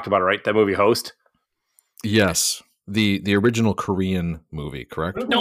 talked about it, right? That movie Host. Yes. The original Korean movie, correct? No.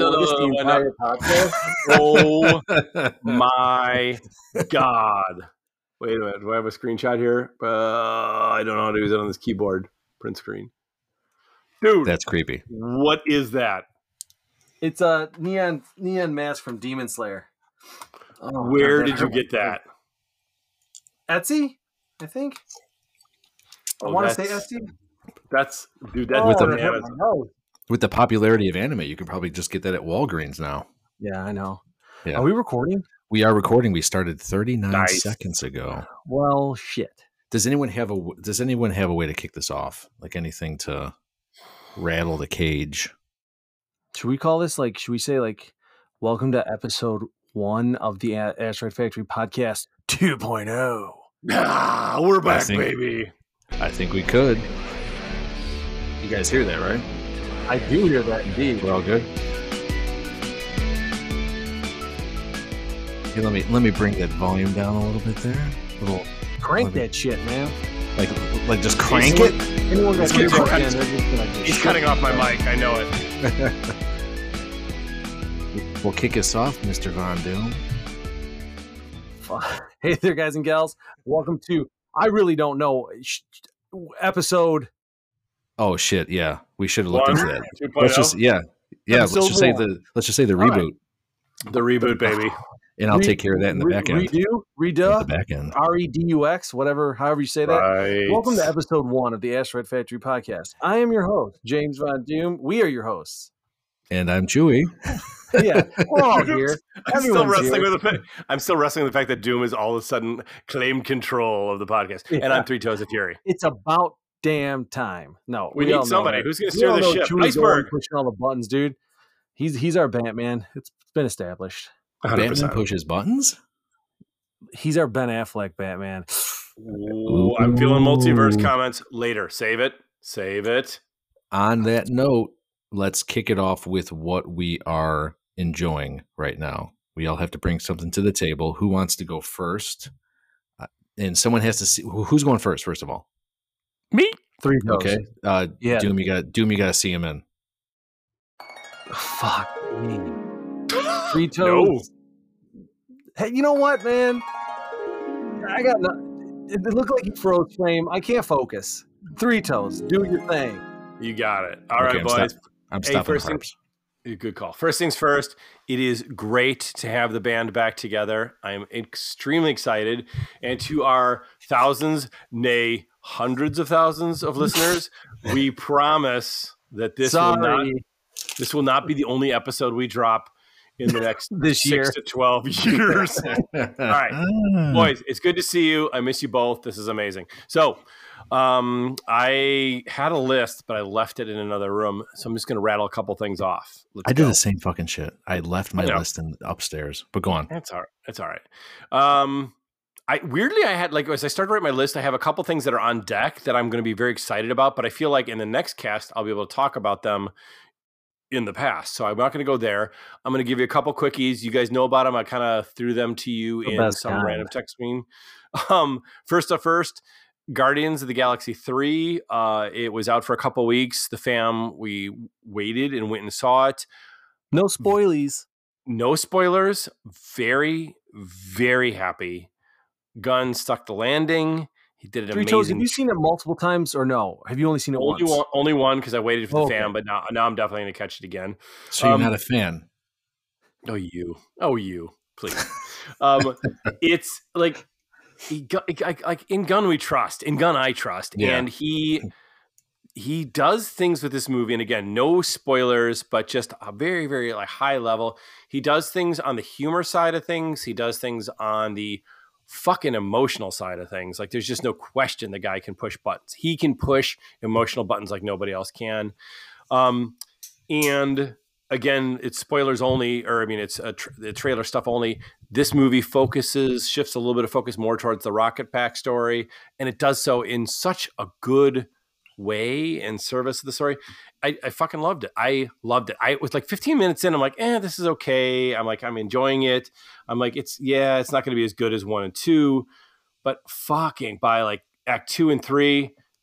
Oh my God. Wait a minute. Do I have a screenshot here? I don't know how to use it on this keyboard. Print screen. Dude. That's creepy. What is that? It's a neon mask from Demon Slayer. Oh, where did you get that? Etsy, I think. I want to say Etsy. That's with the popularity of anime, you can probably just get that at Walgreens now. Yeah, I know. Yeah. Are we recording? We are recording. We started 39 seconds ago. Well, shit. Does anyone have a way to kick this off? Like anything to rattle the cage? Should we call this should we say welcome to episode 1 of the Asteroid Factory podcast 2.0? Ah, we're back, baby. I think we could. You guys hear that, right? I do hear that indeed. We're all good. Hey, let me bring that volume down a little bit there. Crank that shit, man. Like just crank it. Anyone got he's cutting off my mic. I know it. We'll kick us off, Mr. Von Doom. Hey there, guys and gals. Welcome to I really don't know episode. Oh shit! Yeah, we should have looked into that. 2.0? Let's just let's just say the reboot. Right. The reboot, baby. And I'll take care of that in the back end. Redo, the back end. REDUX, however you say that. Right. Welcome to episode 1 of the Asteroid Factory podcast. I am your host, James Von Doom. We are your hosts. And I'm Chewy. Yeah, we're all here. I'm still wrestling with the fact that Doom has all of a sudden claimed control of the podcast. Yeah. And I'm Three Toes of Fury. It's about damn time. No, we need somebody who's going to steer the ship. Iceberg pushing all the buttons, dude. He's our Batman. It's been established. 100%. Batman pushes buttons? He's our Ben Affleck Batman. Ooh, I'm feeling multiverse comments later. Save it. On that note, let's kick it off with what we are enjoying right now. We all have to bring something to the table. Who wants to go first? And someone has to see who's going first of all. Me. Three Toes. Okay. Yeah. Doom, you got to see him in. Fuck me. Three Toes. No. Hey, you know what, man? I got it looked like he froze frame. I can't focus. Three Toes. Do your thing. You got it. All right, boys. I'm stopping first. Good call. First things first, it is great to have the band back together. I am extremely excited. And to our thousands, nay, hundreds of thousands of listeners, we promise that this will not be the only episode we drop in the next 6 to 12 years. All right, boys, it's good to see you. I miss you both. This is amazing. So I had a list, but I left it in another room. So I'm just going to rattle a couple things off. I did the same fucking shit. I left my list upstairs, but go on. It's all right. It's all right. I had as I started to write my list, I have a couple things that are on deck that I'm going to be very excited about, but I feel like in the next cast, I'll be able to talk about them in the past. So I'm not going to go there. I'm going to give you a couple quickies. You guys know about them. I kind of threw them to you in some random text screen. First, Guardians of the Galaxy 3. It was out for a couple weeks. The fam, we waited and went and saw it. No spoilies. No spoilers. Very, very happy. Gunn stuck the landing. He did an amazing. Toes, have you seen it multiple times or no? Have you only seen it once? Only one because I waited for the fam, but now I'm definitely going to catch it again. So you're not a fan? Oh, you. Please. It's like in Gunn we trust. In Gunn I trust. Yeah. And he does things with this movie, and again, no spoilers, but just a very, very high level. He does things on the humor side of things. He does things on the fucking emotional side of things. There's just no question the guy can push buttons. He can push emotional buttons like nobody else can. And again, it's spoilers only, it's the trailer stuff only. This movie shifts a little bit of focus more towards the Rocket Pack story, and it does so in such a good way in service of the story. I fucking loved it. I loved it. I was 15 minutes in. I'm like, this is okay. I'm enjoying it. I'm like, it's not going to be as good as 1 and 2, but fucking by Act 2 and 3,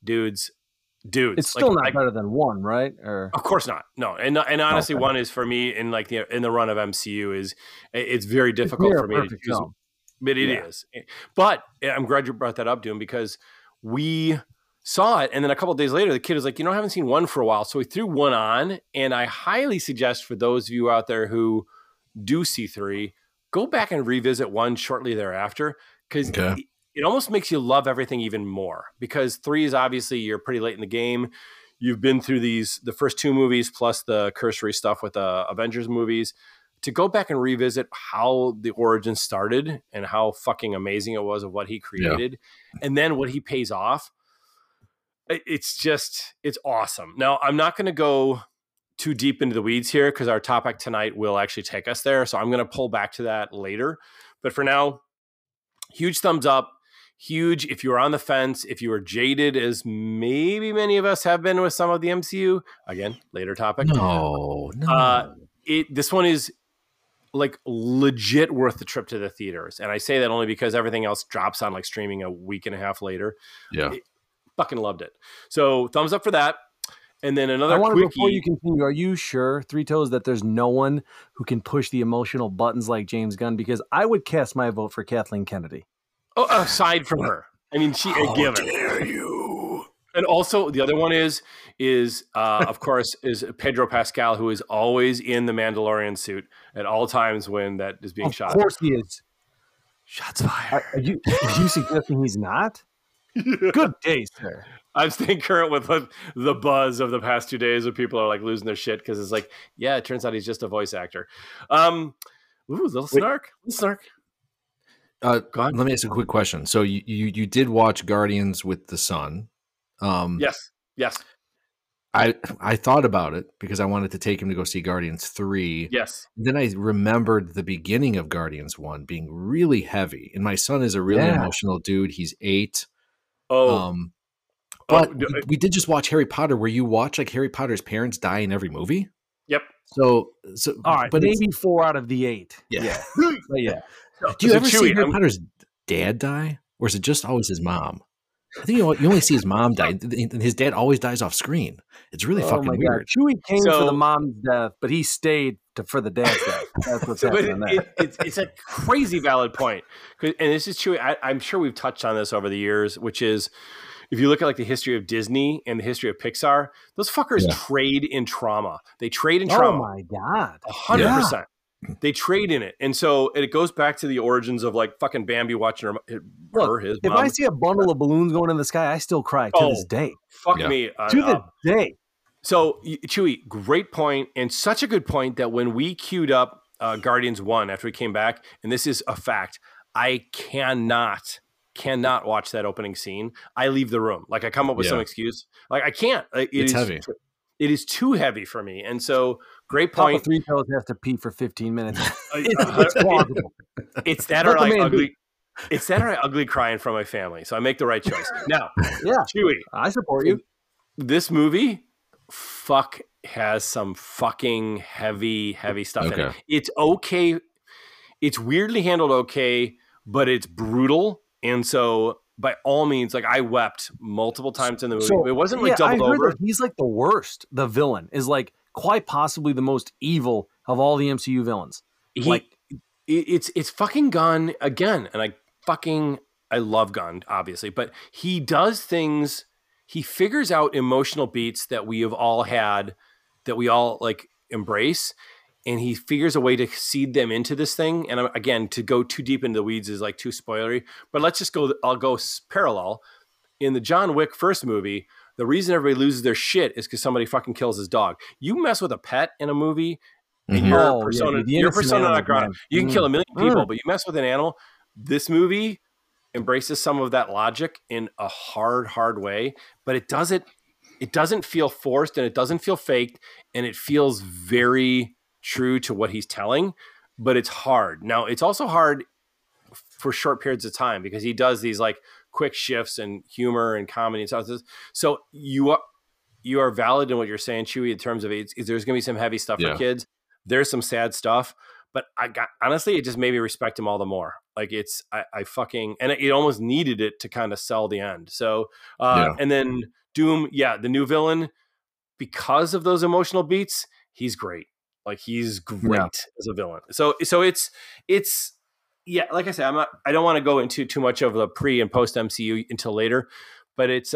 dudes. It's still not better than 1, right? Or of course not. No, and honestly, Okay. 1 is for me in like in the run of MCU is it's very difficult for me to choose. Film. But it is. But I'm glad you brought that up, Doom, because we saw it, and then a couple of days later, the kid was like, I haven't seen 1 for a while, so we threw 1 on, and I highly suggest for those of you out there who do see 3, go back and revisit 1 shortly thereafter, because it almost makes you love everything even more, because 3 is obviously you're pretty late in the game. You've been through the first 2 movies plus the cursory stuff with the Avengers movies. To go back and revisit how the origin started and how fucking amazing it was of what he created, and then what he pays off. It's awesome. Now, I'm not going to go too deep into the weeds here because our topic tonight will actually take us there. So I'm going to pull back to that later. But for now, huge thumbs up. Huge. If you were on the fence, if you were jaded, as maybe many of us have been with some of the MCU, again, later topic. No. This one is like legit worth the trip to the theaters. And I say that only because everything else drops on like streaming a week and a half later. Yeah. Fucking loved it. So thumbs up for that. And then another before you continue, are you sure, Three Toes, that there's no one who can push the emotional buttons like James Gunn? Because I would cast my vote for Kathleen Kennedy. Oh, aside from her. I mean, how dare you? And also the other one is of course is Pedro Pascal, who is always in the Mandalorian suit at all times when that is being shot. Of course he is. Shots fired. Are you suggesting he's not? Good day, sir. I'm staying current with the buzz of the past 2 days where people are like losing their shit because it's like, yeah, it turns out he's just a voice actor. Little snark. Let me ask a quick question. So you did watch Guardians with the Son. Yes. I thought about it because I wanted to take him to go see Guardians 3. Yes. Then I remembered the beginning of Guardians 1 being really heavy. And my son is a really emotional dude. He's 8. But we did just watch Harry Potter, where you watch like Harry Potter's parents die in every movie. Yep. So all right, but maybe 4 out of the 8. Yeah. But yeah. Do you ever see Harry Potter's dad die? Or is it just always his mom? I think you only see his mom die, and his dad always dies off screen. It's really fucking weird. God. Chewie came for the mom's death, but he stayed for the dad's death. That's what's happening there. It's a crazy valid point. And this is true. I'm sure we've touched on this over the years, which is if you look at like the history of Disney and the history of Pixar, those fuckers trade in trauma. They trade in trauma. Oh my God. 100%. They trade in it. And so it goes back to the origins of like fucking Bambi watching his mom. If I see a bundle of balloons going in the sky, I still cry to this day. Fuck me. To the day. So, Chewy, great point, and such a good point that when we queued up Guardians 1 after we came back, and this is a fact, I cannot watch that opening scene. I leave the room. Like, I come up with some excuse. Like, I can't. It's heavy. It is too heavy for me. And so, great point. Papa Three Toes has to pee for 15 minutes. It's plausible. It's that or like ugly. It's that or I ugly crying from my family. So I make the right choice. Now, Chewy, I support you. This movie has some fucking heavy stuff in it. It's okay. It's weirdly handled okay, but it's brutal. And so by all means, like I wept multiple times in the movie. It wasn't like doubled over. He's like the worst. The villain is like quite possibly the most evil of all the MCU villains. It's fucking Gunn again. And I love Gunn, obviously, but he does things. He figures out emotional beats that we have all had, that we all like embrace, and he figures a way to seed them into this thing. And again, to go too deep into the weeds is like too spoilery, but let's just go, I'll go parallel. In the John Wick first movie, the reason everybody loses their shit is because somebody fucking kills his dog. You mess with a pet in a movie, and your persona not grata. You can kill a million people, but you mess with an animal. This movie embraces some of that logic in a hard way, but it doesn't feel forced, and it doesn't feel faked, and it feels very true to what he's telling, but it's hard. Now, it's also hard for short periods of time because he does these like quick shifts and humor and comedy and stuff. So you are valid in what you're saying, Chewy, in terms of there's going to be some heavy stuff for kids. There's some sad stuff, but honestly, it just made me respect him all the more. Like I fucking, and it almost needed it to kind of sell the end. So, Yeah. and then Doom, the new villain, because of those emotional beats, he's great. Like he's great as a villain. So it's like I said, I don't want to go into too much of the pre and post MCU until later, but it's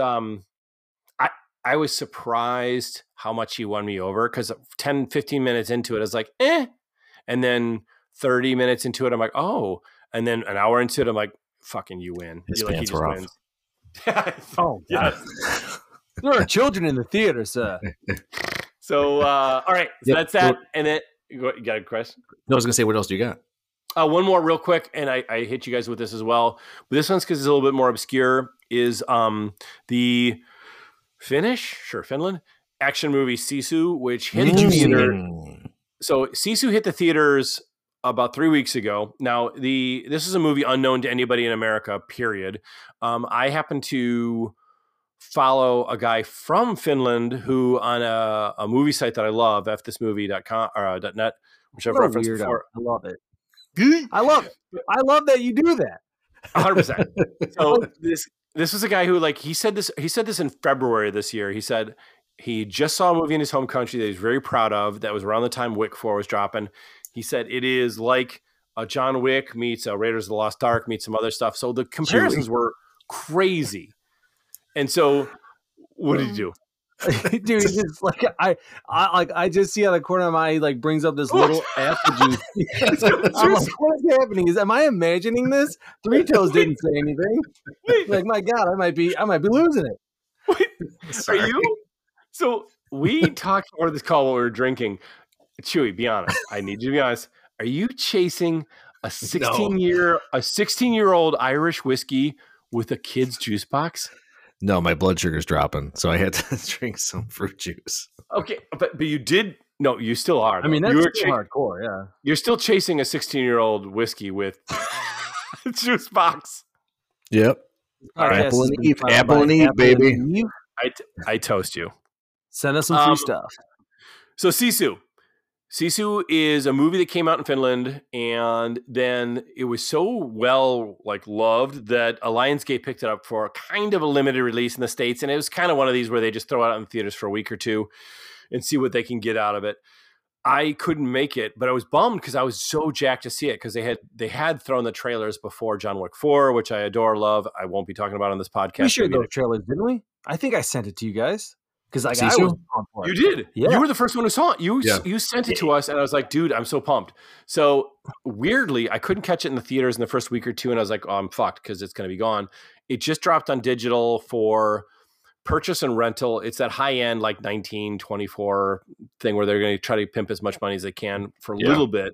I was surprised how much he won me over, because 10, 15 minutes into it, I was like, eh. And then 30 minutes into it, I'm like, oh. And then an hour into it, I'm like, fucking, you win. His Like, he pants just were wins. Oh, yeah. There are children in the theater, sir. So, all right. So that's that. And then, you got a question? I was going to say, what else do you got? One more real quick, and I hit you guys with this as well. But this one's because it's a little bit more obscure, is the Finland action movie Sisu, which hit the theater. So Sisu hit the theaters about 3 weeks ago. Now, this is a movie unknown to anybody in America, period. I happen to follow a guy from Finland who, on a movie site that I love, fthismovie.com or .net, which I've referenced before. I love it. I love it. I love that you do that. 100%. So this was a guy who, like, he said this in February this year. He said he just saw a movie in his home country that he's very proud of. That was around the time Wick 4 was dropping. He said it is like a John Wick meets a Raiders of the Lost Ark meets some other stuff. So the comparisons were crazy. And so what did he do? Dude, it's just like I just see out of the corner of my eye, he like brings up this little apple juice. I'm like, what's happening? Am I imagining this? Three Toes didn't say anything. Like, my God, I might be losing it. Wait, are you? So we talked before this call while we were drinking. Chewy, be honest. I need you to be honest. Are you chasing a 16-year-old Irish whiskey with a kid's juice box? No, my blood sugar's dropping, so I had to drink some fruit juice. Okay, but you did. No, you still are. Though. I mean, that's still hardcore. Yeah, you're still chasing a 16-year-old whiskey with a juice box. Yep. All right. Apple and Eve, baby. I toast you. Send us some free stuff. So Sisu is a movie that came out in Finland, and then it was so well loved that Lionsgate picked it up for kind of a limited release in the States, and it was kind of one of these where they just throw it out in theaters for a week or two and see what they can get out of it. I couldn't make it, but I was bummed because I was so jacked to see it, because they had thrown the trailers before John Wick 4, which I adore, love. I won't be talking about on this podcast. We shared those trailers, didn't we? I think I sent it to you guys. Because I was pumped for it. You did. Yeah. You were the first one who saw it. You sent it to us, and I was like, dude, I'm so pumped. So weirdly, I couldn't catch it in the theaters in the first week or two, and I was like, oh, I'm fucked because it's going to be gone. It just dropped on digital for purchase and rental. It's that high-end, like 1924 thing where they're going to try to pimp as much money as they can for a little bit.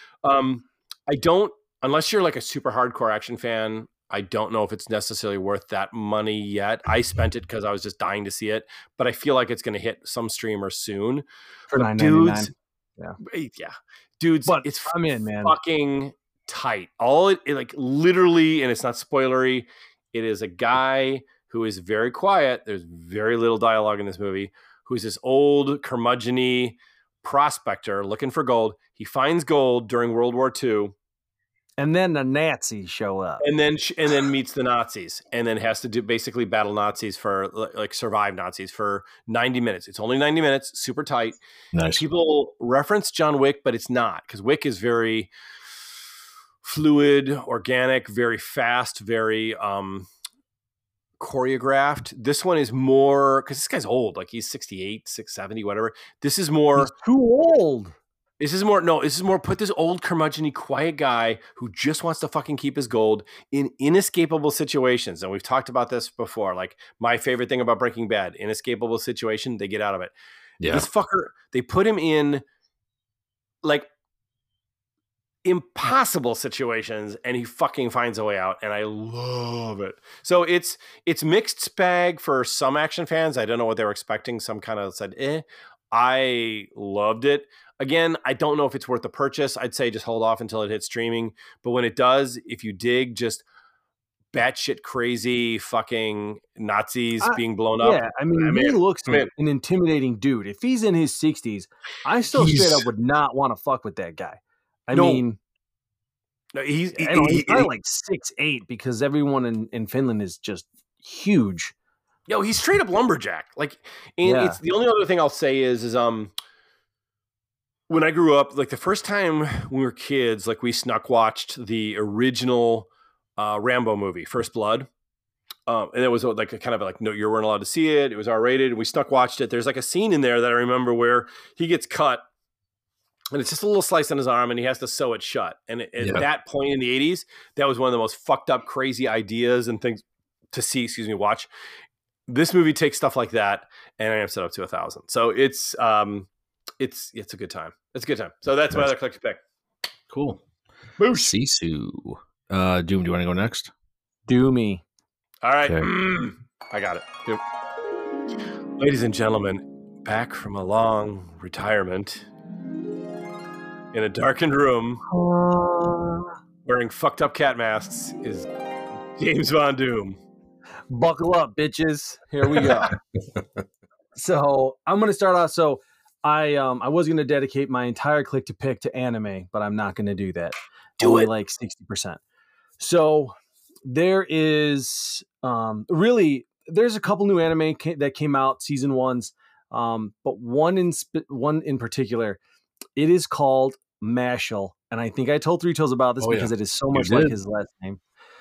Unless you're like a super hardcore action fan, I don't know if it's necessarily worth that money yet. I spent it because I was just dying to see it, but I feel like it's going to hit some streamer soon. For $9.99. Yeah. Dudes, but it's I'm in, man. Fucking tight. All it like literally, and it's not spoilery, it is a guy who is very quiet. There's very little dialogue in this movie, who's this old curmudgeon-y prospector looking for gold. He finds gold during World War II. And then the Nazis show up, and then meets the Nazis, and then has to basically battle Nazis for survive Nazis for 90 minutes. It's only 90 minutes, super tight. Nice. People reference John Wick, but it's not, because Wick is very fluid, organic, very fast, very choreographed. This one is more, because this guy's old, like he's 68, 670, whatever. This is more. He's too old. This is more put this old curmudgeon-y quiet guy who just wants to fucking keep his gold in inescapable situations. And we've talked about this before. Like, my favorite thing about Breaking Bad, inescapable situation, they get out of it. Yeah. This fucker, they put him in like impossible situations, and he fucking finds a way out, and I love it. So it's mixed bag for some action fans. I don't know what they were expecting. Some kind of said, I loved it. Again, I don't know if it's worth the purchase. I'd say just hold off until it hits streaming. But when it does, if you dig just batshit crazy fucking Nazis being blown up. Yeah, I mean, he looks like an intimidating dude. If he's in his 60s, I still straight up would not want to fuck with that guy. I mean, No, he's He's probably like 6'8" because everyone in Finland is just huge. Yo, he's straight up lumberjack. Like, and it's the only other thing I'll say is when I grew up, like the first time when we were kids, like we snuck watched the original Rambo movie, First Blood. And it was like a kind of like, no, you weren't allowed to see it. It was R-rated. And we snuck watched it. There's like a scene in there that I remember where he gets cut and it's just a little slice on his arm and he has to sew it shut. And at that point in the 80s, that was one of the most fucked up, crazy ideas and things to see, watch. This movie takes stuff like that and I am set up to 1,000. So it's a good time. It's a good time. So that's my other click to pick. Cool. Boosh. Sisu. Doom, do you want to go next? Do me. All right. Okay. I got it. Doom. Ladies and gentlemen, back from a long retirement in a darkened room wearing fucked up cat masks is James Von Doom. Buckle up, bitches. Here we go. So I'm going to start off. So I was going to dedicate my entire click to pick to anime, but I'm not going to do that. Only like 60%. So there is there's a couple new anime that came out season ones, but one in particular, it is called Mashle, and I think I told Three Toes about this because it is so much like his last name.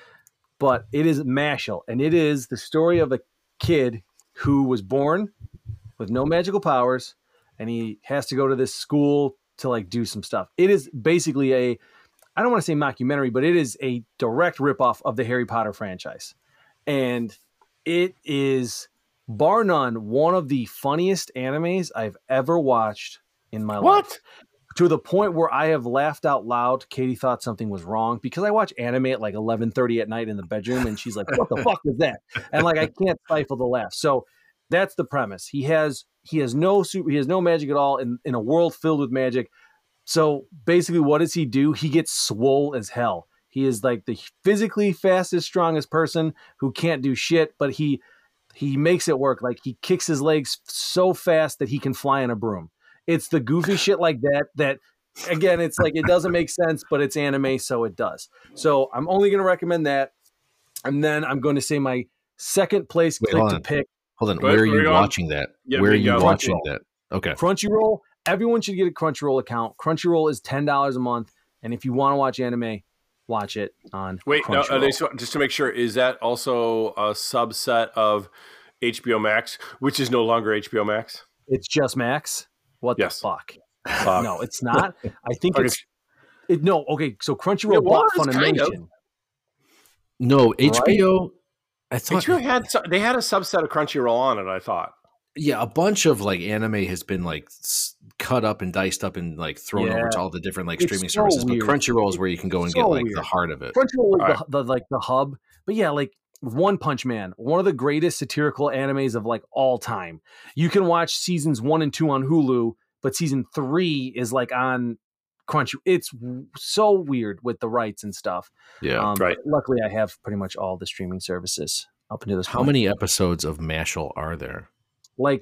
But it is Mashle, and it is the story of a kid who was born with no magical powers, and he has to go to this school to like do some stuff. It is basically I don't want to say mockumentary, but it is a direct ripoff of the Harry Potter franchise. And it is, bar none, one of the funniest animes I've ever watched in my life. To the point where I have laughed out loud. Katie thought something was wrong because I watch anime at like 11:30 at night in the bedroom, and she's like, "What the fuck was that?" And like I can't stifle the laugh. So that's the premise. He has no magic at all in a world filled with magic. So basically, what does he do? He gets swole as hell. He is like the physically fastest, strongest person who can't do shit, but he makes it work. Like he kicks his legs so fast that he can fly in a broom. It's the goofy shit like that again, it's like, it doesn't make sense, but it's anime, so it does. So I'm only going to recommend that. And then I'm going to say my second place click to pick. Hold on. Where are you watching that? Where are you watching that? Okay. Crunchyroll. Everyone should get a Crunchyroll account. Crunchyroll is $10 a month. And if you want to watch anime, watch it on Crunchyroll. No, just to make sure, is that also a subset of HBO Max, which is no longer HBO Max? It's just Max? What the fuck? No, it's not. I think no, okay, so Crunchyroll bought Funimation. Kind of. No, HBO. Right? I thought HBO had a subset of Crunchyroll on it, I thought. Yeah, a bunch of like anime has been like cut up and diced up and like thrown over to all the different like streaming services. Weird. But Crunchyroll is where you can go and get like the heart of it. Crunchyroll is the hub. But yeah, like One Punch Man, one of the greatest satirical animes of like all time. You can watch seasons 1 and 2 on Hulu, but season 3 is like on Crunchy. It's so weird with the rights and stuff. Yeah, right. Luckily, I have pretty much all the streaming services up until this point. How many episodes of Mashle are there? Like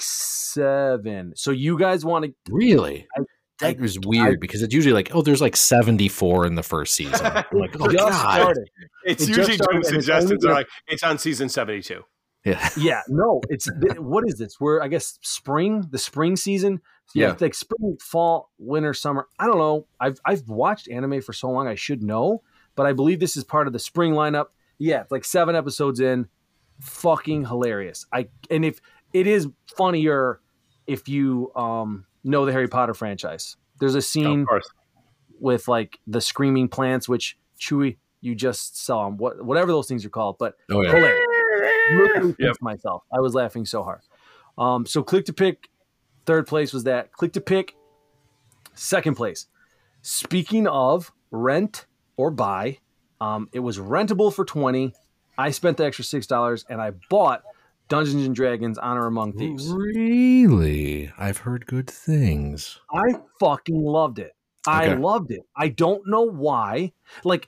7. So you guys want to really? That was weird because it's usually like, there's like 74 in the first season. Like, God. It's usually suggested like it's on season 72. Yeah. Yeah. No, it's what is this? We're, I guess, the spring season. Yeah. Like spring, fall, winter, summer. I don't know. I've watched anime for so long I should know, but I believe this is part of the spring lineup. Yeah. It's like 7 episodes in. Fucking hilarious. And if it is funnier if you know the Harry Potter franchise. There's a scene with like the screaming plants, which Chewie, you just saw them, whatever those things are called, but hilarious. Literally myself. I was laughing so hard. So click to pick, third place was that. Click to pick, second place. Speaking of rent or buy, it was rentable for $20. I spent the extra $6 and I bought Dungeons and Dragons: Honor Among Thieves. Really? I've heard good things. I fucking loved it. I loved it. I don't know why. Like,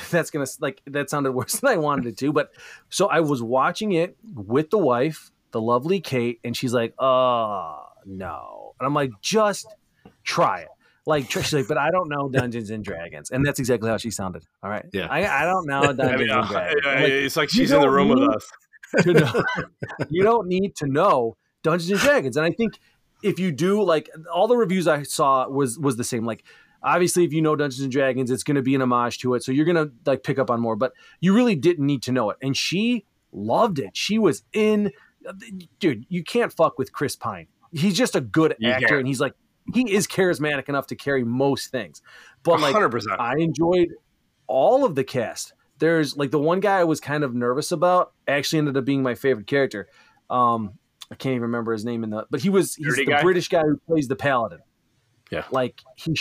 that sounded worse than I wanted it to. But so I was watching it with the wife, the lovely Kate, and she's like, no. And I'm like, just try it. Like she's like, but I don't know Dungeons and Dragons, and that's exactly how she sounded. All right, Yeah. I don't know Dungeons and Dragons. It's like she's in the room with us. To know, you don't need to know Dungeons and Dragons, and I think if you do, like all the reviews I saw was the same. Like obviously, if you know Dungeons and Dragons, it's going to be an homage to it, so you're going to like pick up on more. But you really didn't need to know it, and she loved it. She was in. Dude, you can't fuck with Chris Pine. He's just a good actor, and he's like. He is charismatic enough to carry most things, but like 100%. I enjoyed all of the cast. There's like the one guy I was kind of nervous about actually ended up being my favorite character. I can't even remember his name but he's the British guy who plays the Paladin. Yeah. Like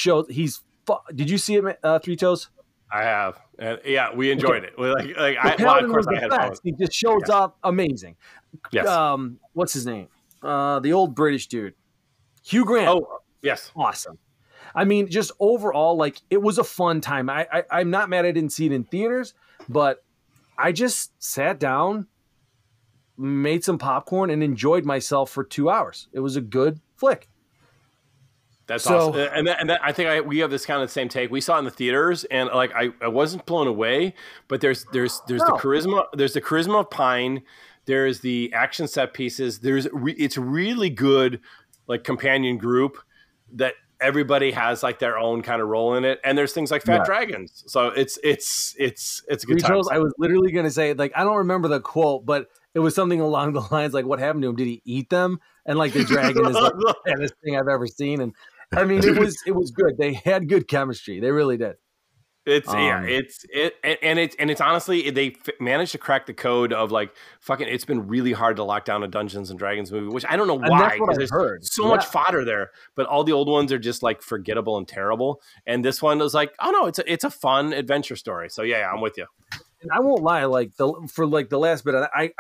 did you see it, Three Toes? I have. And yeah, we enjoed it. Of course I had fun. He just shows up amazing. Yes. What's his name? The old British dude. Hugh Grant. Oh, yes. Awesome. I mean, just overall, like it was a fun time. I'm not mad I didn't see it in theaters, but I just sat down, made some popcorn, and enjoyed myself for 2 hours. It was a good flick. That's awesome. And I think we have this kind of same take. We saw it in the theaters, and like I wasn't blown away, but there's the charisma. There's the charisma of Pine. There's the action set pieces. It's really good, like companion group that everybody has like their own kind of role in it. And there's things like Fat Dragons. So it's a good time. I was literally going to say, like, I don't remember the quote, but it was something along the lines like, what happened to him? Did he eat them? And like the dragon is like the saddest thing I've ever seen. And I mean, it was good. They had good chemistry. They really did. It's honestly, they managed to crack the code of like fucking. It's been really hard to lock down a Dungeons and Dragons movie, which I don't know why. Because there's heard. So much fodder there, but all the old ones are just like forgettable and terrible. And this one was like, oh no, it's a fun adventure story. So yeah, I'm with you. And I won't lie, like the last bit,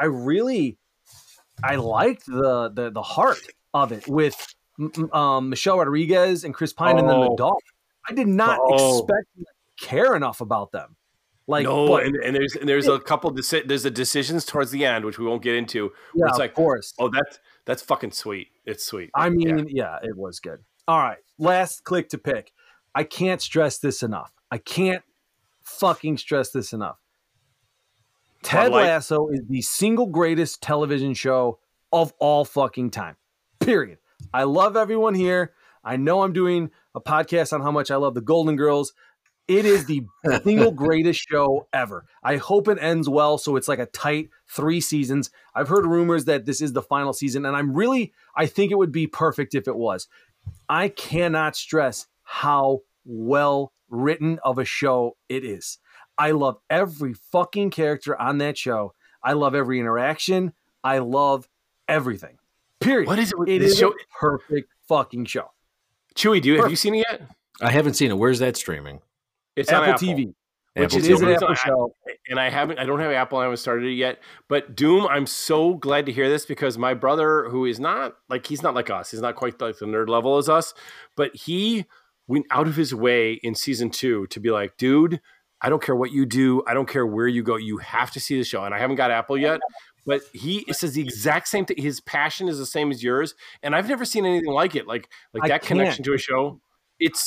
I liked the heart of it with Michelle Rodriguez and Chris Pine and then the dog. I did not expect to care enough about them. Like and there's a couple there's the decisions towards the end which we won't get into. Yeah, it's like, of course. Oh, that's fucking sweet. It's sweet. I mean, yeah, it was good. All right, last click to pick. I can't stress this enough. I can't fucking stress this enough. Ted Lasso is the single greatest television show of all fucking time. Period. I love everyone here. I know I'm doing a podcast on how much I love the Golden Girls. It is the single greatest show ever. I hope it ends well, so it's like a tight 3 seasons. I've heard rumors that this is the final season, and I think it would be perfect if it was. I cannot stress how well written of a show it is. I love every fucking character on that show. I love every interaction. I love everything. Period. What is it? It is a perfect fucking show. Chewy, have you seen it yet? I haven't seen it. Where's that streaming? It's Apple on Apple TV. Which it is an Apple show. And I don't have Apple. I haven't started it yet. But Doom, I'm so glad to hear this because my brother, who is he's not like us. He's not quite like the nerd level as us. But he went out of his way in season 2 to be like, dude, I don't care what you do. I don't care where you go. You have to see the show. And I haven't got Apple yet. But he says the exact same thing. His passion is the same as yours. And I've never seen anything like it. Like that connection to a show. It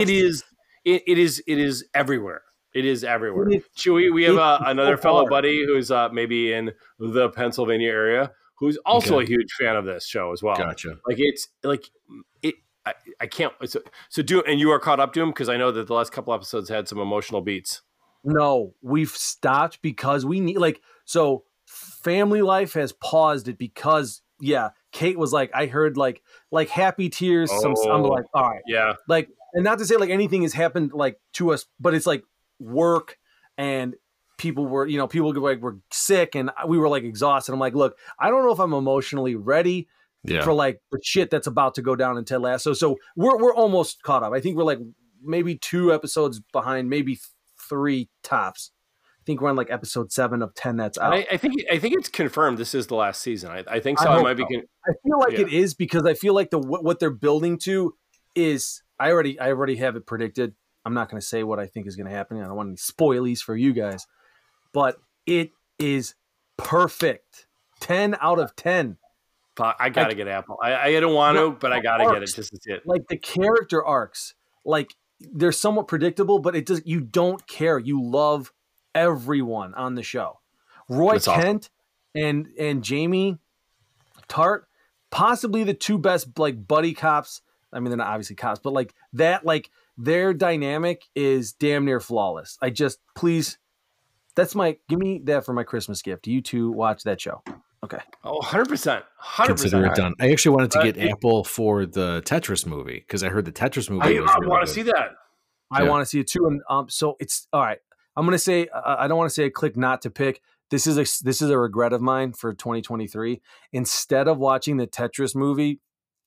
is everywhere. It is everywhere. Chewy, we have another fellow buddy who's maybe in the Pennsylvania area who's also a huge fan of this show as well. Gotcha. Like it's like it. I can't. So Doom, and you are caught up to him because I know that the last couple episodes had some emotional beats. No, we've stopped because we need so family life has paused it because Kate was like, I heard like happy tears. I'm like, all right, yeah, like, and not to say like anything has happened like to us, but it's like work and people were were sick and we were like exhausted. I'm like, look, I don't know if I'm emotionally ready for like the shit that's about to go down in Ted Lasso. So we're almost caught up. I think we're like maybe 2 episodes behind, maybe 3 tops. I think we're on like episode 7 of 10 that's out. I think it's confirmed this is the last season. I think so. I feel like it is because I feel like what they're building to is I already have it predicted. I'm not going to say what I think is going to happen. I don't want any spoilies for you guys, but it is perfect. 10 out of 10. I gotta get Apple. I don't want to, but I gotta get it just to see it. Like the character arcs, like they're somewhat predictable, but it does. You don't care. You love everyone on the show. Roy That's awesome. Kent and Jamie Tart, possibly the two best like buddy cops. I mean, they're not obviously cops, but like that, like their dynamic is damn near flawless. Please, give me that for my Christmas gift. You two watch that show. Okay. Oh, 100%. Consider 100%. it done. I actually wanted to get Apple for the Tetris movie because I heard the Tetris movie. I really want to good. see that. I want to see it too. And so it's all right. I'm gonna say I don't want to say a click not to pick. This is a regret of mine for 2023. Instead of watching the Tetris movie,